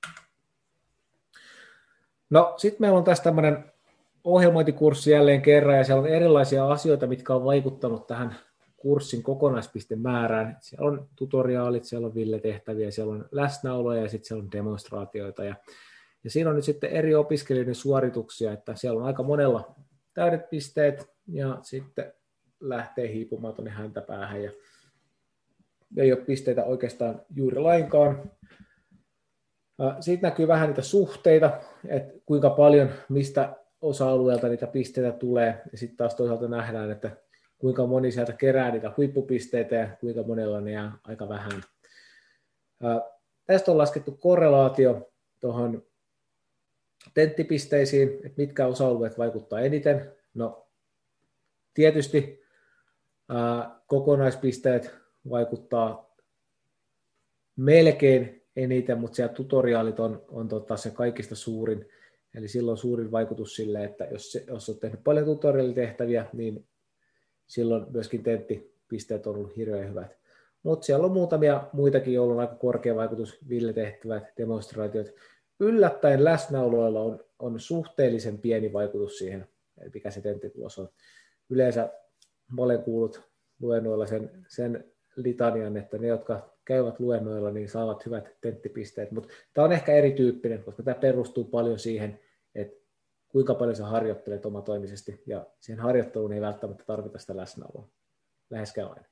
No sitten meillä on tässä tämmöinen ohjelmointikurssi jälleen kerran, ja siellä on erilaisia asioita, mitkä on vaikuttanut tähän kurssin kokonaispistemäärään. Siellä on tutoriaalit, siellä on Ville-tehtäviä, siellä on läsnäoloja ja sitten siellä on demonstraatioita. Ja siinä on nyt sitten eri opiskelijoiden suorituksia, että siellä on aika monella täydet pisteet ja sitten lähtee hiipumaan tuonne häntäpäähän ja ei ole pisteitä oikeastaan juuri lainkaan. Siitä näkyy vähän niitä suhteita, että kuinka paljon mistä osa-alueelta niitä pisteitä tulee, ja sitten taas toisaalta nähdään, että kuinka moni sieltä kerää niitä huippupisteitä ja kuinka monella ne jää aika vähän. Tästä on laskettu korrelaatio tuohon tenttipisteisiin, että mitkä osa-alueet vaikuttaa eniten. No tietysti kokonaispisteet vaikuttaa melkein eniten, mutta siellä tutoriaalit on se kaikista suurin. Eli silloin suurin vaikutus sille, että jos olet tehnyt paljon tutorialitehtäviä, niin silloin myöskin tenttipisteet on ollut hirveän hyvät. Mutta siellä on muutamia muitakin, joilla on aika korkea vaikutus, Ville-tehtävät, demonstraatiot. Yllättäen läsnäoloilla on suhteellisen pieni vaikutus siihen, mikä se tenttitulos on. Yleensä mä olen kuullut luennoilla sen litanian, että ne, jotka käyvät luennoilla, niin saavat hyvät tenttipisteet. Mutta tämä on ehkä erityyppinen, koska tämä perustuu paljon siihen, että kuinka paljon sä harjoittelet omatoimisesti, ja siihen harjoitteluun ei välttämättä tarvita sitä läsnäoloa läheskään aina.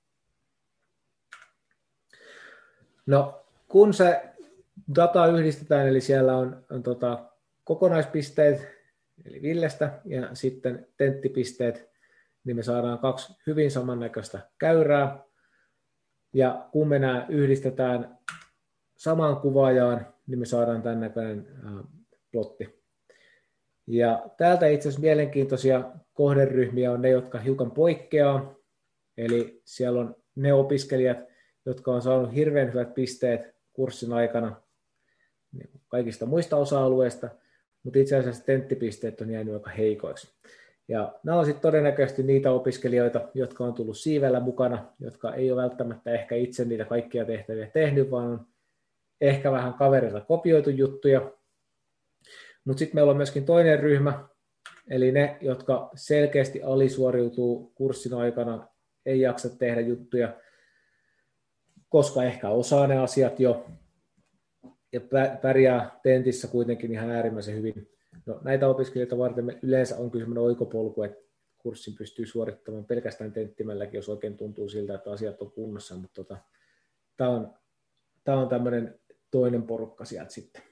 No, kun se data yhdistetään, eli siellä on kokonaispisteet, eli Villestä, ja sitten tenttipisteet, niin me saadaan 2 hyvin samannäköistä käyrää, ja kun me nämä yhdistetään samaan kuvaajaan, niin me saadaan tämän näköinen plotti. Ja täältä itse asiassa mielenkiintoisia kohderyhmiä on ne, jotka hiukan poikkeaa, eli siellä on ne opiskelijat, jotka on saanut hirveän hyvät pisteet kurssin aikana kaikista muista osa-alueista, mutta itse asiassa tenttipisteet on jäänyt aika heikoiksi. Ja nämä on sitten todennäköisesti niitä opiskelijoita, jotka on tullut siivellä mukana, jotka ei ole välttämättä ehkä itse niitä kaikkia tehtäviä tehnyt, vaan on ehkä vähän kaverilta kopioitu juttuja. Mutta sitten meillä on myöskin toinen ryhmä, eli ne, jotka selkeästi alisuoriutuu kurssin aikana, ei jaksa tehdä juttuja, koska ehkä osaa ne asiat jo, ja pärjää tentissä kuitenkin ihan äärimmäisen hyvin. No, näitä opiskelijoita varten yleensä on kyllä sellainen oikopolku, että kurssin pystyy suorittamaan pelkästään tenttimälläkin, jos oikein tuntuu siltä, että asiat on kunnossa, mutta tämä on tämmöinen toinen porukka sieltä sitten.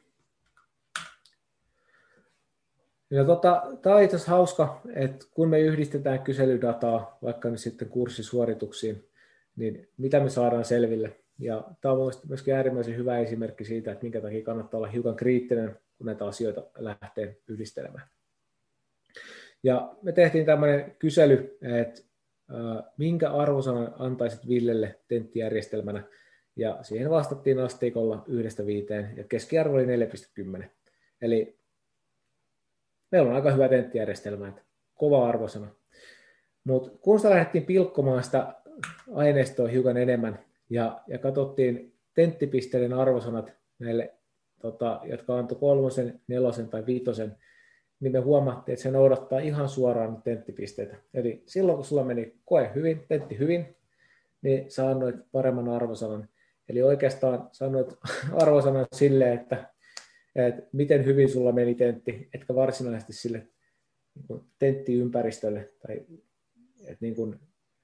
Ja tämä on itse asiassa hauska, että kun me yhdistetään kyselydataa vaikka nyt sitten kurssisuorituksiin, niin mitä me saadaan selville. Ja tämä on myöskin äärimmäisen hyvä esimerkki siitä, että minkä takia kannattaa olla hiukan kriittinen, kun näitä asioita lähtee yhdistelemään. Ja me tehtiin tämmöinen kysely, että minkä arvosanan antaisit Villelle tenttijärjestelmänä, ja siihen vastattiin asteikolla 1-5, ja keskiarvo oli 4,10. Eli meillä on aika hyvä tenttijärjestelmä, että kova arvosana. Mutta kun sitä lähdettiin pilkkomaan sitä aineistoa hiukan enemmän, ja katsottiin tenttipisteiden arvosanat näille, jotka antoi 3, 4 tai 5, niin me huomattiin, että se noudattaa ihan suoraan tenttipisteitä. Eli silloin, kun sulla meni koe hyvin, tentti hyvin, niin sä annoit paremman arvosanan. Eli oikeastaan sanoit arvosanan silleen, että miten hyvin sulla meni tentti, etkä varsinaisesti sille tenttiympäristölle. Tai, että niin kuin,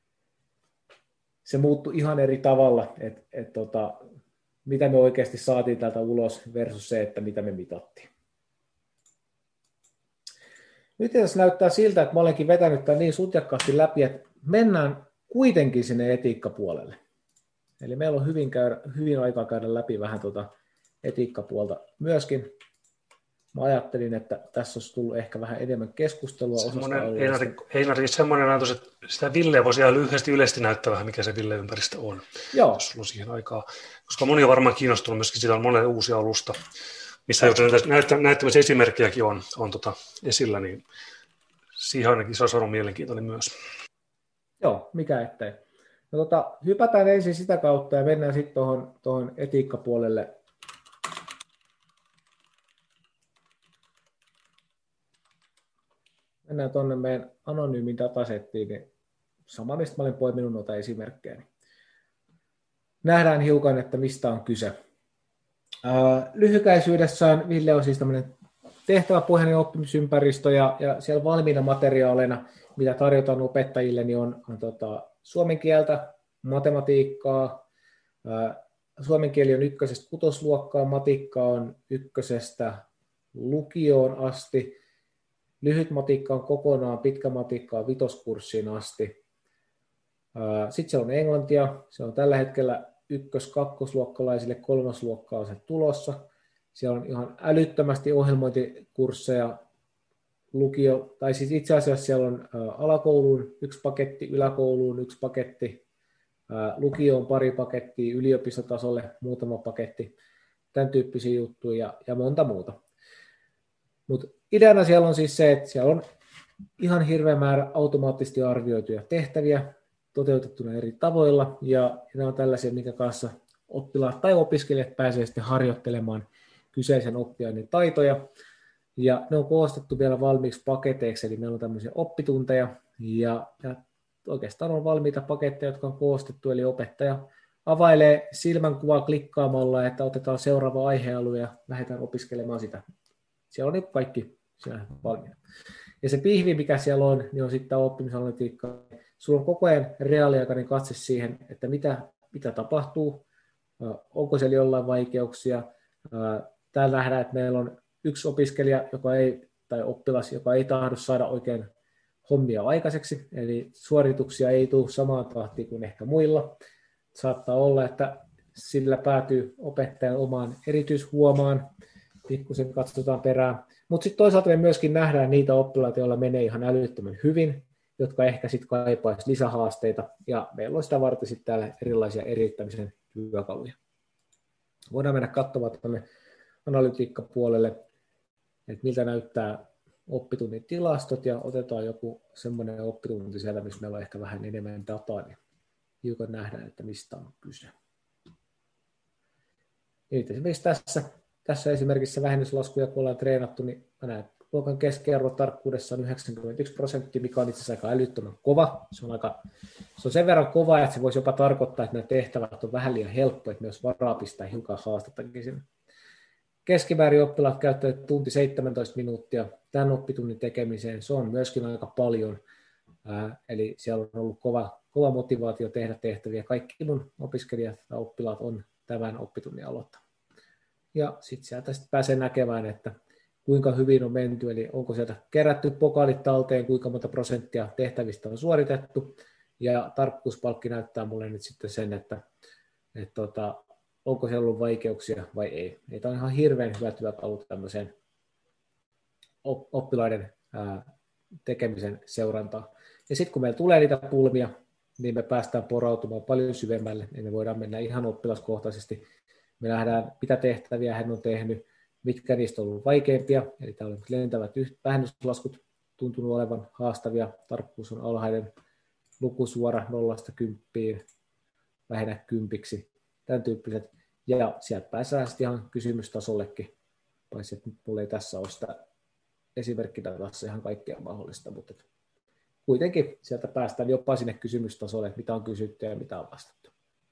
se muuttui ihan eri tavalla, että mitä me oikeasti saatiin täältä ulos versus se, että mitä me mitattiin. Nyt tässä näyttää siltä, että mä olenkin vetänyt tämän niin sutjakkaasti läpi, että mennään kuitenkin sinne etiikkapuolelle. Eli meillä on hyvin aikaa käydä läpi vähän etiikkapuolta myöskin. Mä ajattelin, että tässä olisi tullut ehkä vähän enemmän keskustelua osasta alueesta. Einari, semmoinen ajatus, että sitä Villeä voisi ihan lyhyesti yleisesti näyttää vähän, mikä se Ville-ympäristö on, Joo. Jos sulla on siihen aikaa. Koska moni on varmaan kiinnostunut myöskin, siitä on monen uusia alusta, missä näyttämässä esimerkkejäkin on esillä, niin siihen ainakin se olisi ollut mielenkiintoinen myös. Joo, mikä ettei. No, hypätään ensin sitä kautta ja mennään sitten tuohon etiikkapuolelle. Mennään tuonne meidän anonyymin datasettiin, niin sama mistä mä olen poiminut noita esimerkkejä. Niin nähdään hiukan, että mistä on kyse. Lyhykäisyydessään Ville on siis tämmöinen tehtäväpohjainen oppimisympäristö, ja siellä valmiina materiaaleina, mitä tarjotaan opettajille, niin on suomen kieltä, matematiikkaa, suomen kieli on 1-6 luokkaa, matikka on 1-stä lukioon asti, lyhyt matikka on kokonaan, pitkä matikka on 5-kurssiin asti. Sitten se on englantia, se on tällä hetkellä 1-2-luokkalaisille, 3. luokkaa on se tulossa. Siellä on ihan älyttömästi ohjelmointikursseja, lukio, tai siis itse asiassa siellä on alakouluun 1 paketti, yläkouluun 1 paketti, lukioon 2 pakettia, yliopistotasolle muutama paketti, tämän tyyppisiä juttuja ja monta muuta. Mutta ideana siellä on siis se, että siellä on ihan hirveä määrä automaattisesti arvioituja tehtäviä toteutettuna eri tavoilla, ja nämä on tällaisia, minkä kanssa oppilaat tai opiskelijat pääsevät sitten harjoittelemaan kyseisen oppiaineen taitoja, ja ne on koostettu vielä valmiiksi paketeiksi, eli meillä on tämmöisiä oppitunteja, ja oikeastaan on valmiita paketteja, jotka on koostettu, eli opettaja availee silmänkuvaa klikkaamalla, että otetaan seuraava aihealue ja lähdetään opiskelemaan sitä. Siellä on niin kaikki siellä valmiina. Ja se pihvi, mikä siellä on, niin on sitten oppimisanalytiikka. Sulla on koko ajan reaaliaikainen katse siihen, että mitä tapahtuu, onko siellä jollain vaikeuksia. Täällä nähdään, että meillä on 1 opiskelija, joka ei tai oppilas, joka ei tahdo saada oikein hommia aikaiseksi, eli suorituksia ei tule samaan tahtiin kuin ehkä muilla. Saattaa olla, että sillä päätyy opettajan omaan erityishuomaan, pikkusen katsotaan perään. Mutta sitten toisaalta me myöskin nähdään niitä oppilaita, joilla menee ihan älyttömän hyvin, jotka ehkä sitten kaipaisi lisähaasteita, ja meillä on sitä varten sitten täällä erilaisia eriyttämisen työkaluja. Voidaan mennä katsomaan tuonne analytiikkapuolelle, että miltä näyttää oppitunnin tilastot, ja otetaan joku semmoinen oppitunti sieltä, missä meillä on ehkä vähän enemmän dataa, niin hiukan nähdään, että mistä on kyse. Nyt esimerkiksi tässä esimerkiksi vähennyslaskuja, kun ollaan treenattu, niin mä näen, että luokan keskiarvo tarkkuudessa on 91%, mikä on itse asiassa aika älyttömän kova. Se on sen verran kova, että se voisi jopa tarkoittaa, että nämä tehtävät on vähän liian helppoja, että myös varaa pistää hiukan haastettakin sinne. Keskimäärin oppilaat käyttävät tunti 17 minuuttia tämän oppitunnin tekemiseen. Se on myöskin aika paljon, eli siellä on ollut kova motivaatio tehdä tehtäviä. Kaikki mun opiskelijat ja oppilaat on tämän oppitunnin aloittanut. Ja sitten sieltä pääsee näkemään, että kuinka hyvin on menty, eli onko sieltä kerätty pokaalit talteen, kuinka monta prosenttia tehtävistä on suoritettu, ja tarkkuuspalkki näyttää mulle nyt sitten sen, että onko siellä ollut vaikeuksia vai ei. Tämä on ihan hirveän hyvä työkalu tämmöiseen oppilaiden tekemisen seurantaan. Ja sitten kun meillä tulee niitä pulmia, niin me päästään porautumaan paljon syvemmälle, ja me voidaan mennä ihan oppilaskohtaisesti. Me nähdään, mitä tehtäviä hän on tehnyt, mitkä niistä on ollut vaikeimpia, eli täällä on lentävät vähennyslaskut tuntunut olevan haastavia, tarkkuus on alhainen, lukusuora 0–10, vähennä 10, tämän tyyppiset, ja sieltä päästään sitten ihan kysymystasollekin, paitsi että mulla ei tässä ole sitä esimerkkidatassa ihan kaikkea mahdollista, mutta kuitenkin sieltä päästään jopa sinne kysymystasolle, että mitä on kysytty ja mitä on vastattu.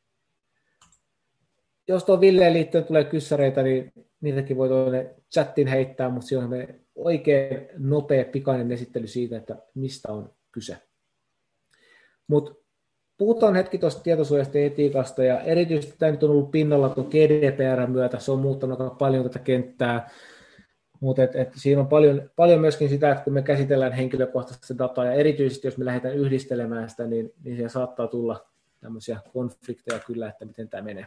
Jos tuon Villeen liittyen tulee kyssäreitä, niin niitäkin voi tuonne chattiin heittää, mutta siinä on oikein nopea, pikainen esittely siitä, että mistä on kyse. Mutta puhutaan hetki tuosta tietosuojasta ja etiikasta, ja erityisesti tämä nyt on ollut pinnalla tuon GDPR:n myötä, se on muuttanut aika paljon tätä kenttää, mutta siinä on paljon myöskin sitä, että kun me käsitellään henkilökohtaista dataa, ja erityisesti jos me lähdetään yhdistelemään sitä, niin siellä saattaa tulla tämmöisiä konflikteja kyllä, että miten tämä menee.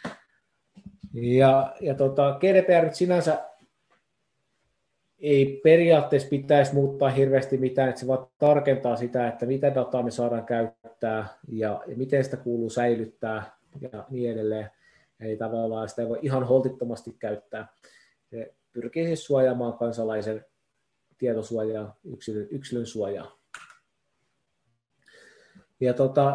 Ja GDPR nyt sinänsä ei periaatteessa pitäisi muuttaa hirveästi mitään, että se vaan tarkentaa sitä, että mitä dataa me saadaan käyttää ja miten sitä kuuluu säilyttää ja niin edelleen. Eli tavallaan sitä ei voi ihan holtittomasti käyttää. Se pyrkii siis suojaamaan kansalaisen tietosuojaa, yksilön suojaa. Ja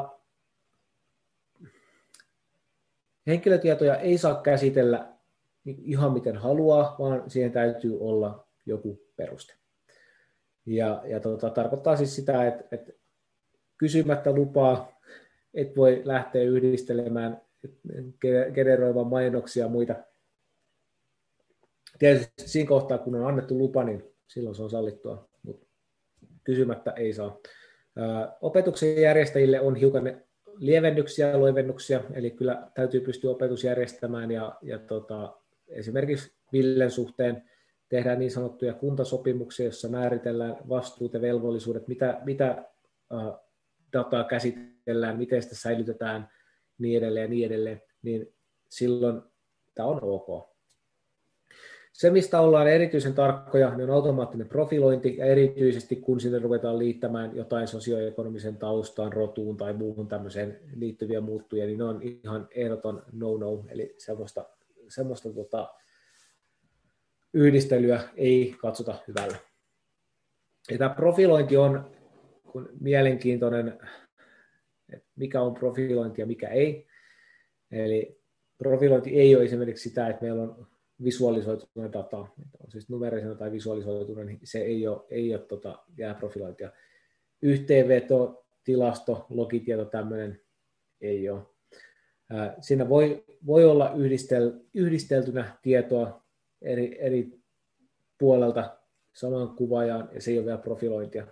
henkilötietoja ei saa käsitellä ihan miten haluaa, vaan siihen täytyy olla joku peruste. Ja tarkoittaa siis sitä, että kysymättä lupaa et voi lähteä yhdistelemään generoivan mainoksia ja muita. Tietysti siinä kohtaa, kun on annettu lupa, niin silloin se on sallittua, mutta kysymättä ei saa. Opetuksen järjestäjille on hiukan lievennyksiä ja loivennuksia, eli kyllä täytyy pystyä opetus järjestämään ja esimerkiksi Villen suhteen tehdään niin sanottuja kuntasopimuksia, joissa määritellään vastuut ja velvollisuudet, mitä dataa käsitellään, miten sitä säilytetään, niin edelleen, niin silloin tämä on ok. Se, mistä ollaan erityisen tarkkoja, niin on automaattinen profilointi, ja erityisesti kun sinne ruvetaan liittämään jotain sosioekonomisen taustaan, rotuun tai muuhun tämmöiseen liittyviä muuttuja, niin ne on ihan ehdoton no-no, eli semmoista yhdistelyä ei katsota hyvällä. Ja tämä profilointi on mielenkiintoinen, että mikä on profilointi ja mikä ei. Eli profilointi ei ole esimerkiksi sitä, että meillä on visualisoituna dataa, on siis numerisena tai visualisoituna, niin se ei ole jääprofilointia. Yhteenveto, tilasto, logitieto, tämmöinen ei ole. Siinä voi olla yhdisteltynä tietoa eri puolelta samaan kuvaajaan, ja se ei ole vielä profilointia.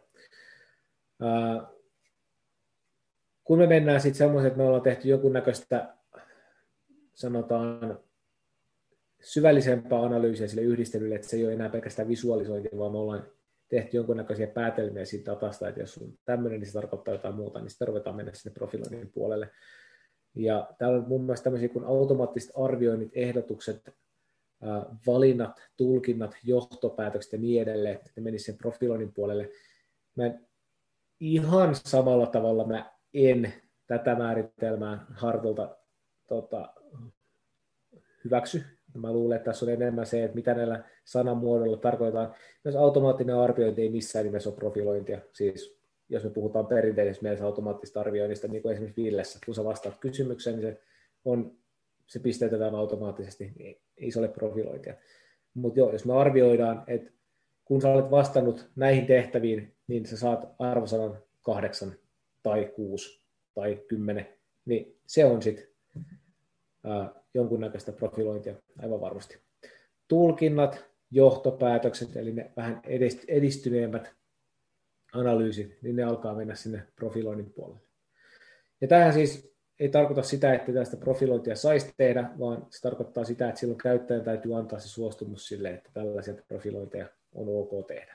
Kun me mennään sitten semmoisen, että me ollaan tehty jonkunnäköistä, sanotaan, syvällisempää analyysiä sille yhdistelylle, että se ei ole enää pelkästään visualisointia, vaan me ollaan tehty jonkunnäköisiä päätelmiä siitä datasta, että jos on tämmöinen, niin se tarkoittaa jotain muuta, niin sitten ruvetaan mennä sinne profiloinnin puolelle. Ja täällä on mun mielestä tämmöisiä kuin automaattiset arvioinnit, ehdotukset, valinnat, tulkinnat, johtopäätökset ja niin edelleen, että ne menisivät sen profiloinnin puolelle. Ihan samalla tavalla mä en tätä määritelmää Hartolta hyväksy. Mä luulen, että tässä on enemmän se, että mitä näillä sanamuodoilla tarkoitetaan. Myös automaattinen arviointi ei missään nimessä ole profilointia. Siis jos me puhutaan perinteisessä mielessä automaattisesta arvioinnista, niin kuin esimerkiksi Villessä, kun sä vastaat kysymykseen, niin se pisteytetään automaattisesti, niin ei se ole profilointia. Mutta jos me arvioidaan, että kun sä olet vastannut näihin tehtäviin, niin sä saat arvosanan 8 tai 6 tai 10, niin se on sitten jonkunnäköistä profilointia aivan varmasti. Tulkinnat, johtopäätökset, eli ne vähän edistyneemmät analyysit, niin ne alkaa mennä sinne profiloinnin puolelle. Ja tämähän siis ei tarkoita sitä, että tästä profilointia saisi tehdä, vaan se tarkoittaa sitä, että silloin käyttäjän täytyy antaa se suostumus sille, että tällaisia profilointeja on ok tehdä.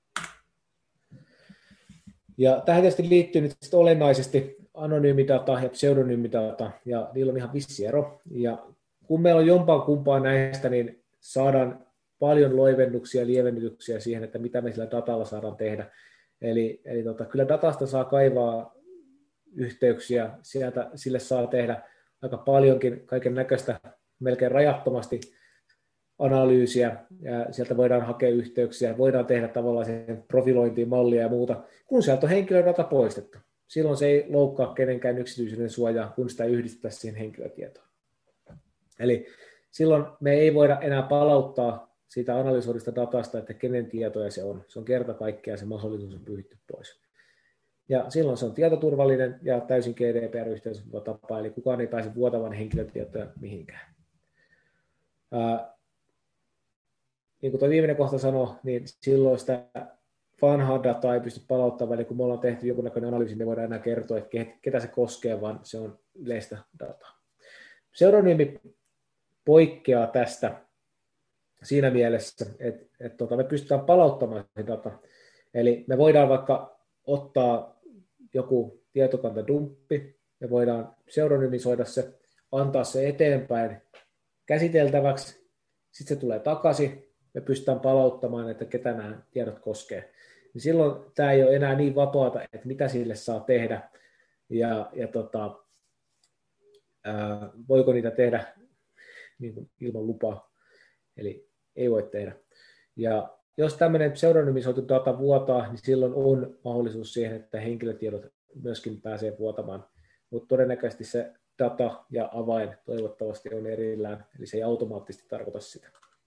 Ja tähän tietysti liittyy nyt olennaisesti anonyymidata ja pseudonyymidata, ja niillä on ihan vissi ero. Ja kun meillä on jompaa kumpaa näistä, niin saadaan paljon loivennuksia ja lievennyksiä siihen, että mitä me sillä datalla saadaan tehdä. Eli kyllä datasta saa kaivaa yhteyksiä, sille saa tehdä aika paljonkin kaiken näköistä, melkein rajattomasti analyysiä, ja sieltä voidaan hakea yhteyksiä, voidaan tehdä tavallaan sen profilointiin mallia ja muuta, kun sieltä on henkilödata poistettu. Silloin se ei loukkaa kenenkään yksityisyyden suojaa, kun sitä yhdistetään siihen henkilötietoon. Eli silloin me ei voida enää palauttaa siitä analysoidusta datasta, että kenen tietoja se on. Se on kerta kaikkiaan, se mahdollisuus on pyyhitty pois. Ja silloin se on tietoturvallinen ja täysin GDPR-yhteensopiva tapa, eli kukaan ei pääse vuotamaan henkilötietoja mihinkään. Niin kuin tuo viimeinen kohta sanoi, niin silloin sitä vanhaa dataa ei pysty palauttamaan, eli kun me ollaan tehty jonkunnäköinen analyysi, niin me voidaan enää kertoa, että ketä se koskee, vaan se on yleistä dataa. Pseudonyymi poikkeaa tästä siinä mielessä, että me pystytään palauttamaan se data. Eli me voidaan vaikka ottaa joku tietokantadumppi, me voidaan pseudonymisoida se, antaa se eteenpäin käsiteltäväksi, sitten se tulee takaisin, me pystytään palauttamaan, että ketä nämä tiedot koskee. Niin silloin tämä ei ole enää niin vapaata, että mitä sille saa tehdä ja voiko niitä tehdä niin kuin ilman lupaa, eli ei voi tehdä. Ja jos tämmöinen pseudonymisoitu data vuotaa, niin silloin on mahdollisuus siihen, että henkilötiedot myöskin pääsee vuotamaan, mutta todennäköisesti se data ja avain toivottavasti on erillään, eli se ei automaattisesti tarkoita sitä.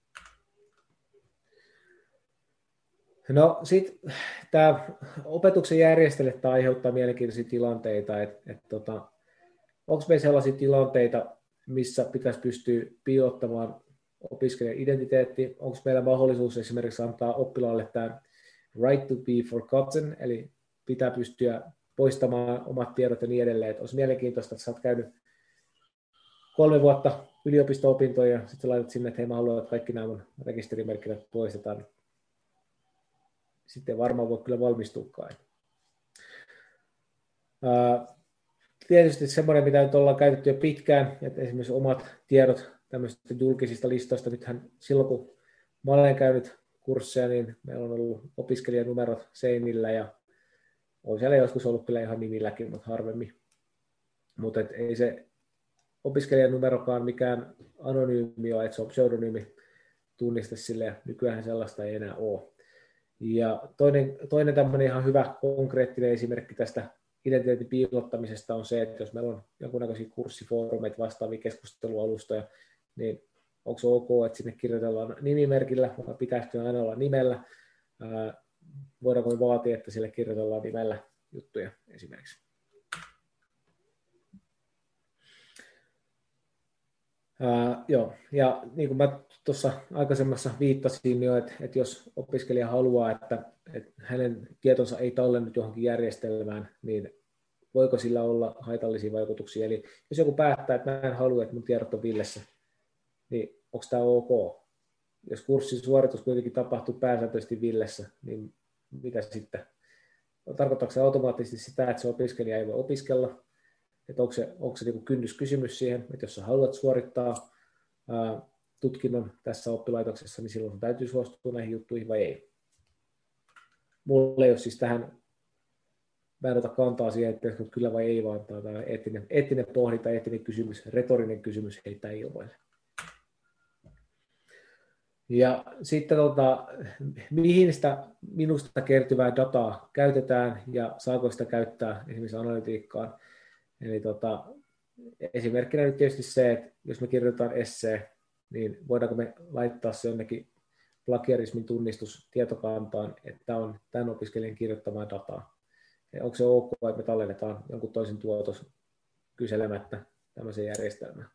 No sitten tämä opetuksen järjestäjille aiheuttaa mielenkiintoisia tilanteita, että onko meillä sellaisia tilanteita, missä pitäisi pystyä piilottamaan opiskelijan identiteetti, onko meillä mahdollisuus esimerkiksi antaa oppilaalle tämä right to be forgotten, eli pitää pystyä poistamaan omat tiedot ja niin edelleen. Että olisi mielenkiintoista, että sä oot käynyt 3 vuotta yliopisto-opintoja ja sitten laitat sinne, että hei mä haluan, että kaikki nämä mun rekisterimerkinnät poistetaan. Sitten varmaan voi kyllä valmistuukaan. Tietysti semmoinen, mitä nyt ollaan käytetty jo pitkään, että esimerkiksi omat tiedot tämmöisistä julkisista listoista. Nythän silloin, kun mä olen käynyt kursseja, niin meillä on ollut opiskelijanumerot seinillä ja on siellä joskus ollut kyllä ihan nimilläkin, mutta harvemmin. Mutta ei se opiskelijanumerokaan mikään anonyymi ole, että se on pseudonyymi tunniste sille ja nykyään sellaista ei enää ole. Ja toinen tämmöinen ihan hyvä konkreettinen esimerkki tästä identiteetin piilottamisesta on se, että jos meillä on jonkunnäköisiä kurssifoorumeita vastaavia keskustelualustoja, niin onko se ok, että sinne kirjoitellaan nimimerkillä, vai pitäisikö aina olla nimellä? Voidaanko me vaatia, että sille kirjoitellaan nimellä juttuja esimerkiksi? Joo, ja niin kuin mä tuossa aikaisemmassa viittasin jo, että jos opiskelija haluaa, että hänen tietonsa ei tallennu johonkin järjestelmään, niin voiko sillä olla haitallisia vaikutuksia? Eli jos joku päättää, että mä en halua, että mun tiedot on Villessä, niin onko tämä ok? Jos kurssin suoritus kuitenkin tapahtuu pääsääntöisesti Villessä, niin mitä sitten? Tarkoittaako se automaattisesti sitä, että se opiskelija ei voi opiskella? Että onko se niin kynnyskysymys siihen, että jos sä haluat suorittaa tutkinnon tässä oppilaitoksessa, niin silloin täytyy suostua näihin juttuihin vai ei? Mulla ei ole siis tähän, mä en ota kantaa siihen, että kyllä vai ei, vaan tämä eettinen pohdinta, eettinen kysymys, retorinen kysymys heittää ilmoille. Ja sitten mihin sitä minusta kertyvää dataa käytetään ja saako sitä käyttää esimerkiksi analytiikkaan. Eli esimerkkinä nyt tietysti se, että jos me kirjoitetaan essee, niin voidaanko me laittaa se jonnekin plagiarismin tunnistustietokantaan, että tämä on tämän opiskelijan kirjoittamaa dataa. Ja onko se ok, että me tallennetaan jonkun toisen tuotos kyselemättä tämmöiseen järjestelmään.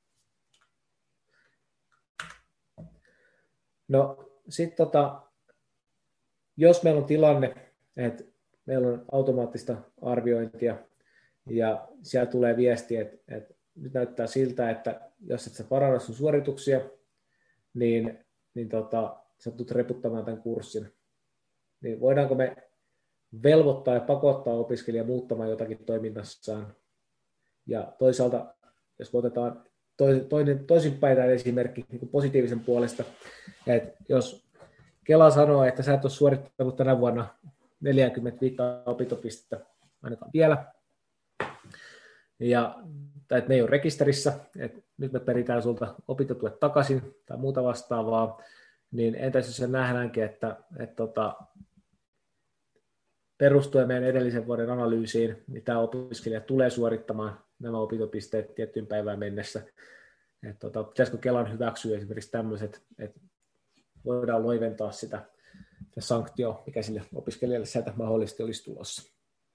No sitten jos meillä on tilanne, että meillä on automaattista arviointia ja siellä tulee viesti, että nyt näyttää siltä, että jos et sä paranna sun suorituksia, niin sä tulet reputtamaan tämän kurssin. Niin voidaanko me velvoittaa ja pakottaa opiskelija muuttamaan jotakin toiminnassaan? Ja toisaalta, jos me otetaan toisinpäin tämä esimerkki niin kuin positiivisen puolesta, että jos Kela sanoo, että sä et ole suorittanut tänä vuonna 45 opintopistettä ainakaan vielä, tai että ne ei ole rekisterissä, että nyt me peritään sulta opintotuet takaisin tai muuta vastaavaa, niin entäs jos se nähdäänkin, että perustuen meidän edellisen vuoden analyysiin, niin tämä opiskelija tulee suorittamaan nämä opintopisteet tiettyyn päivään mennessä. Pitäisikö Kelan hyväksyä esimerkiksi tämmöiset, että voidaan loiventaa sitä sanktio, mikä sille opiskelijalle sieltä mahdollisesti olisi tulossa.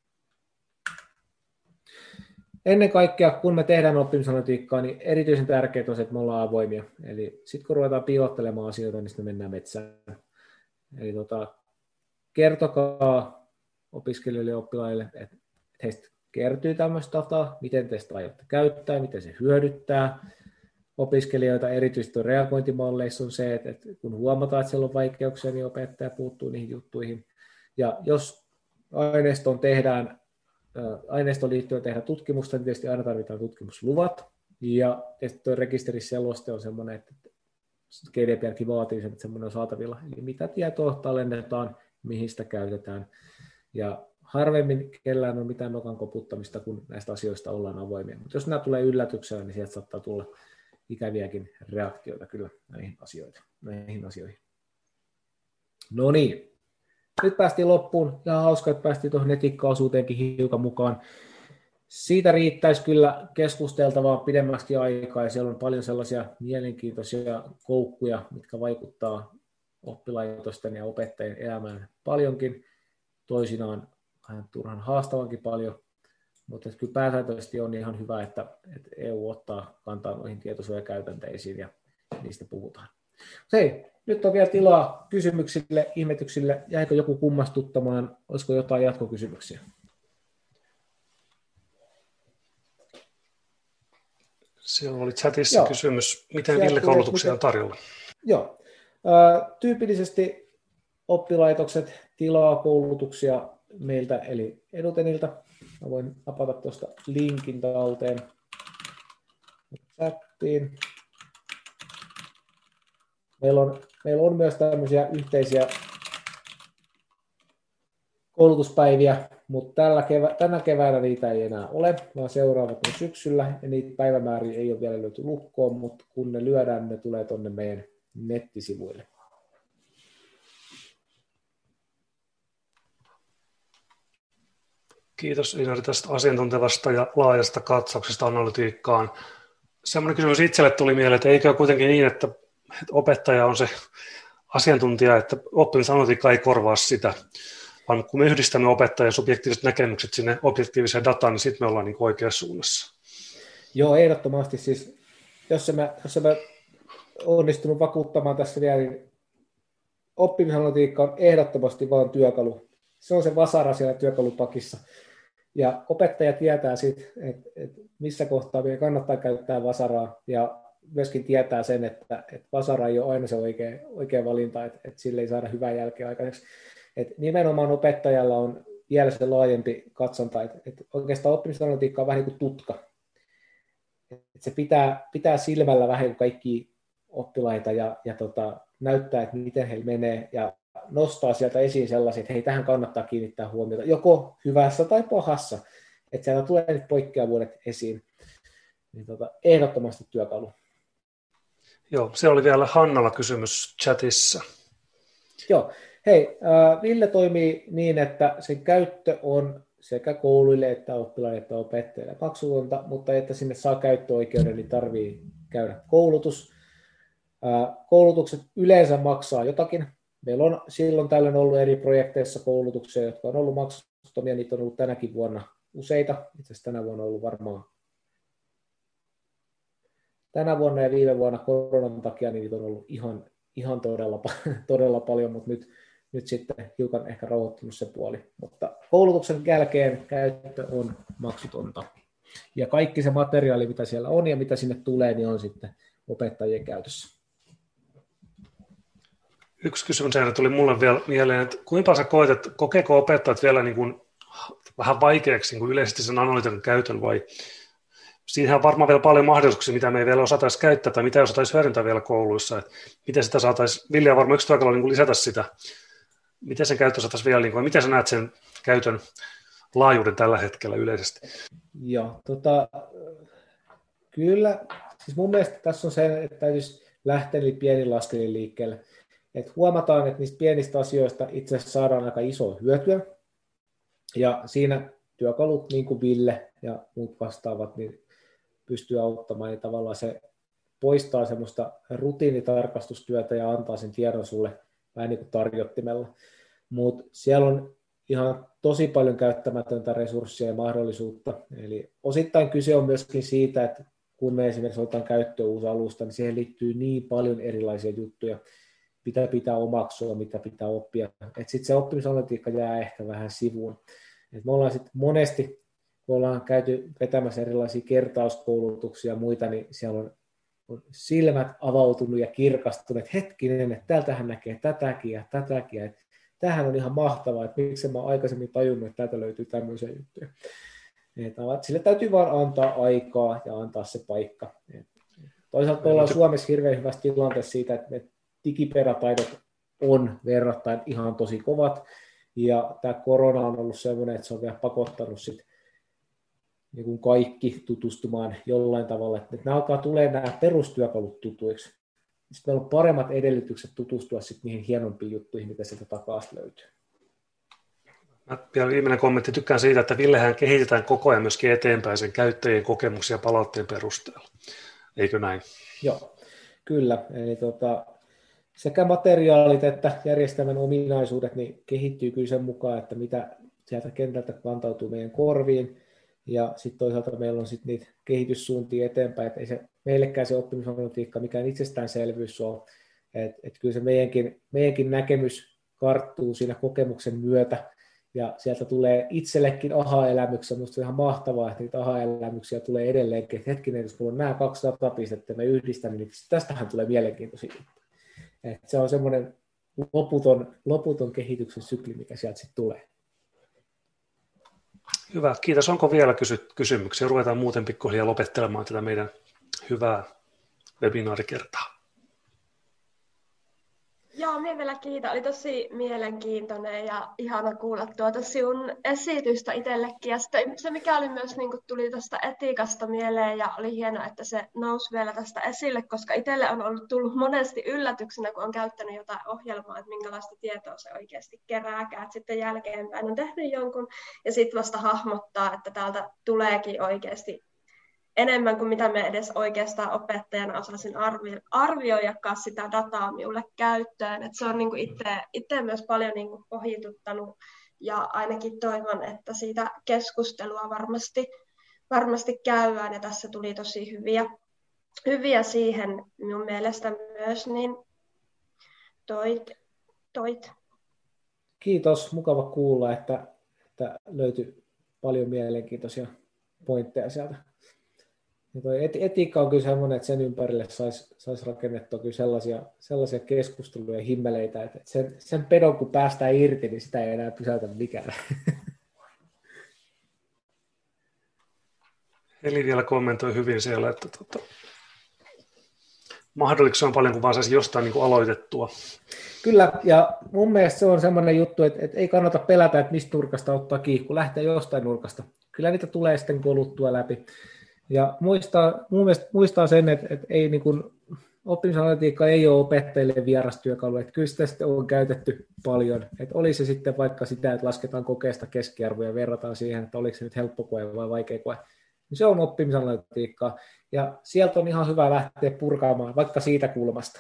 Ennen kaikkea, kun me tehdään oppimisanalytiikkaa, niin erityisen tärkeää on se, että me ollaan avoimia. Eli sitten kun ruvetaan piilottelemaan asioita, niin sitten me mennään metsään. Eli kertokaa opiskelijoille ja oppilaille, että heistä kertyy tämmöistä dataa, miten te sitä aiotte käyttää, miten se hyödyttää opiskelijoita. Erityisesti reagointimalleissa on se, että kun huomataan, että siellä on vaikeuksia, niin opettaja puuttuu niihin juttuihin. Ja jos aineistoon liittyen tehdään tutkimusta, niin tietysti aina tarvitaan tutkimusluvat. Ja tuo rekisteriseloste on semmoinen, että GDPRkin vaatii sen, että semmoinen on saatavilla. Eli mitä tietoa tallennetaan, mihin sitä käytetään. Ja harvemmin kellään on mitään nokan koputtamista, kun näistä asioista ollaan avoimia. Mutta jos nämä tulee yllätyksellä, niin sieltä saattaa tulla ikäviäkin reaktioita kyllä näihin asioihin. No niin. Nyt päästiin loppuun. Ja hauska, että päästiin tuohon netikkaosuuteenkin hiukan mukaan. Siitä riittäisi kyllä keskusteltavaa pidemmäksi aikaa, ja siellä on paljon sellaisia mielenkiintoisia koukkuja, mitkä vaikuttaa oppilaitosten ja opettajien elämään paljonkin, toisinaan vähän turhan haastavankin paljon, mutta kyllä pääsääntöisesti on ihan hyvä, että EU ottaa kantaa noihin tietosuojakäytänteisiin ja niistä puhutaan. Hei, nyt on vielä tilaa kysymyksille, ihmetyksille. Jäikö joku kummastuttamaan? Olisiko jotain jatkokysymyksiä? Siellä oli chatissa kysymys, miten Ville-koulutuksia on tarjolla? Joo. Tyypillisesti oppilaitokset tilaa koulutuksia meiltä, eli Edutenilta. Mä voin napata tuosta linkin talteen chattiin. Meillä on myös tämmöisiä yhteisiä koulutuspäiviä, mutta tänä keväänä niitä ei enää ole, vaan seuraavat on syksyllä, ja niitä päivämääriä ei ole vielä löyty lukkoon, mutta kun ne lyödään, ne tulee tuonne meidän nettisivuille. Kiitos Inari tästä asiantuntevasta ja laajasta katsauksesta analytiikkaan. Sellainen kysymys itselle tuli mieleen, että eikö kuitenkin niin, että opettaja on se asiantuntija, että oppimisanalytiikka ei korvaa sitä, vaan kun me yhdistämme opettajan subjektiiviset näkemykset sinne objektiiviseen dataan, niin sitten me ollaan niin oikeassa suunnassa. Joo, ehdottomasti. Siis, jos mä onnistunut vakuuttamaan tässä vielä, niin oppimisanalytiikka on ehdottomasti vain työkalu. Se on se vasara siellä työkalupakissa. Ja opettaja tietää sitten, että missä kohtaa meidän kannattaa käyttää vasaraa. Ja myöskin tietää sen, että vasara ei ole aina se oikea valinta, että sille ei saada hyvää jälkeä aikaiseksi. Et nimenomaan opettajalla on vielä se laajempi katsonta, että oikeastaan oppimisanalytiikka on vähän niin kuin tutka. Se pitää silmällä vähän kuin kaikkia oppilaita ja näyttää, että miten heillä menee ja nostaa sieltä esiin sellaisia, että hei, tähän kannattaa kiinnittää huomiota, joko hyvässä tai pahassa, että sieltä tulee nyt poikkeavuudet esiin. Niin ehdottomasti työkalu. Joo, se oli vielä Hannalla kysymys chatissa. Joo, hei, Ville toimii niin, että sen käyttö on sekä kouluille että oppilaille että opettajille maksutonta, mutta että sinne saa käyttöoikeuden, niin tarvii käydä koulutus. Koulutukset yleensä maksaa jotakin. Meillä on silloin tällöin ollut eri projekteissa koulutuksia, jotka on ollut maksuttomia, niitä on ollut tänäkin vuonna useita. Itse asiassa tänä vuonna on ollut varmaan tänä vuonna ja viime vuonna koronan takia niin niitä on ollut ihan todella paljon, mutta nyt sitten hiukan ehkä rauhoittunut se puoli. Mutta koulutuksen jälkeen käyttö on maksutonta. Ja kaikki se materiaali, mitä siellä on ja mitä sinne tulee, niin on sitten opettajien käytössä. Yksi kysymys tuli mulle vielä mieleen, että kuinka sä koet, että kokeeko opettajat vielä niin kuin vähän vaikeaksi niin kuin yleisesti sen analytiikan käytön vai siinähän on varmaan vielä paljon mahdollisuuksia, mitä me ei vielä osataisi käyttää tai mitä ei osataisi hyödyntää vielä kouluissa. Että miten sitä saataisiin, Ville on varmaan yksi työkalu niin lisätä sitä, miten sen käyttö saataisiin vielä, niin kuin, miten sä näet sen käytön laajuuden tällä hetkellä yleisesti? Joo, kyllä, siis mun mielestä tässä on se, että täytyisi lähteä pienin askelin liikkeelle. Että huomataan, että niistä pienistä asioista itse asiassa saadaan aika isoa hyötyä, ja siinä työkalut, niin kuin Ville ja muut vastaavat, niin pystyy auttamaan, ja tavallaan se poistaa semmoista rutiinitarkastustyötä ja antaa sen tiedon sulle vähän niin kuin tarjottimella. Mutta siellä on ihan tosi paljon käyttämätöntä resursseja ja mahdollisuutta. Eli osittain kyse on myöskin siitä, että kun me esimerkiksi otetaan käyttöön uusi alusta, niin siihen liittyy niin paljon erilaisia juttuja, mitä pitää omaksua, mitä pitää oppia. Sitten se oppimisanalytiikka jää ehkä vähän sivuun. Et me ollaan sitten monesti, kun ollaan käyty vetämässä erilaisia kertauskoulutuksia ja muita, niin siellä on silmät avautunut ja kirkastuneet. Hetkinen, että täältähän näkee tätäkin. Että tämähän on ihan mahtavaa, että miksi mä oon aikaisemmin tajunnut, että täältä löytyy tämmöisiä juttuja. Sille täytyy vaan antaa aikaa ja antaa se paikka. Toisaalta ollaan Suomessa hirveän hyvässä tilanteessa siitä, että digiperätaidot on verrattain ihan tosi kovat, ja tämä korona on ollut sellainen, että se on vielä pakottanut sit niin kuin kaikki tutustumaan jollain tavalla, että nämä alkaa tulemaan nämä perustyökalut tutuiksi. Sitten meillä on paremmat edellytykset tutustua sitten niihin hienompiin juttuihin, mitä sieltä takaa löytyy. Vielä viimeinen kommentti. Tykkään siitä, että Villehän kehitetään koko ajan myöskin eteenpäin sen käyttäjien kokemuksia palautteen perusteella. Eikö näin? Joo, kyllä. Eli sekä materiaalit että järjestelmän ominaisuudet niin kehittyy kyllä sen mukaan, että mitä sieltä kentältä kantautuu meidän korviin. Ja sitten toisaalta meillä on sitten niitä kehityssuuntia eteenpäin, että ei se meillekään se oppimisanalytiikka mikään itsestäänselvyys ole. Että kyllä se meidänkin näkemys karttuu siinä kokemuksen myötä, ja sieltä tulee itsellekin aha-elämyksiä. Minusta on ihan mahtavaa, että niitä aha-elämyksiä tulee edelleenkin. Että hetkinen, jos minulla on nämä 2 datapistettä, mä yhdistän, niin tästähän tulee mielenkiintoisia. Että se on semmoinen loputon kehityksen sykli, mikä sieltä sitten tulee. Hyvä, kiitos. Onko vielä kysymyksiä? Ruvetaan muuten pikkuhiljaa lopettelemaan tätä meidän hyvää webinaarikertaa. Joo, minä vielä kiitän. Oli tosi mielenkiintoinen ja ihana kuulla tuota sinun esitystä itsellekin. Ja sitten se, mikä oli myös, niin tuli tuosta etiikasta mieleen ja oli hienoa, että se nousi vielä tästä esille, koska itselle on tullut monesti yllätyksenä, kun on käyttänyt jotain ohjelmaa, että minkälaista tietoa se oikeasti kerääkään. Että sitten jälkeenpäin on tehnyt jonkun ja sitten vasta hahmottaa, että täältä tuleekin oikeasti enemmän kuin mitä me edes oikeastaan opettajana osasin arvioidakaan sitä dataa minulle käyttöön. Et se on niinku itse myös paljon niinku pohjituttanut ja ainakin toivon, että siitä keskustelua varmasti käydään ja tässä tuli tosi hyviä siihen minun mielestä myös, niin toit. Kiitos, mukava kuulla, että löytyi paljon mielenkiintoisia pointteja sieltä. Ja toi etiikka on kyllä semmoinen, että sen ympärille saisi rakennettua kyllä sellaisia keskusteluja ja himmeleitä, että sen pedon kun päästään irti, niin sitä ei enää pysäytä mikään. Eli vielä kommentoi hyvin siellä, että mahdollisesti on paljon, kun vaan saisi jostain niin kuin aloitettua. Kyllä, ja mun mielestä se on semmoinen juttu, että ei kannata pelätä, että mistä nurkasta ottaa kiinni, lähtee jostain nurkasta. Kyllä niitä tulee sitten koluttua läpi. Ja mun mielestä muistaa sen, että ei niin kuin, oppimisanalytiikka ei ole opettajille vieras työkalu, että kyllä sitä sitten on käytetty paljon. Että oli se sitten vaikka sitä, että lasketaan kokeesta keskiarvoja ja verrataan siihen, että oliko se nyt helppo koe vai vaikea koe. Se on oppimisanalytiikkaa, ja sieltä on ihan hyvä lähteä purkaamaan, vaikka siitä kulmasta.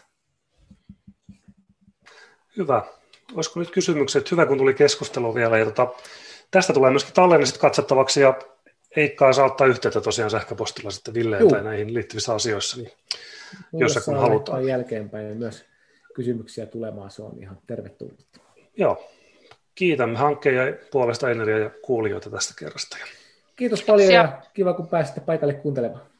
Hyvä. Olisiko nyt kysymykset? Hyvä, kun tuli keskustelu vielä. Ja tästä tulee myöskin tallenne sitten katsottavaksi, ja Eikkaa saa ottaa yhteyttä tosiaan sähköpostilla sitten Villeen tai näihin liittyvissä asioissa, niin jos kun halutaan. Jälkeenpäin ja myös kysymyksiä tulemaan, se on ihan tervetullut. Joo. Kiitämme hankkeen puolesta Eineriä ja kuulijoita tästä kerrasta. Kiitos paljon ja kiva, kun pääsitte paikalle kuuntelemaan.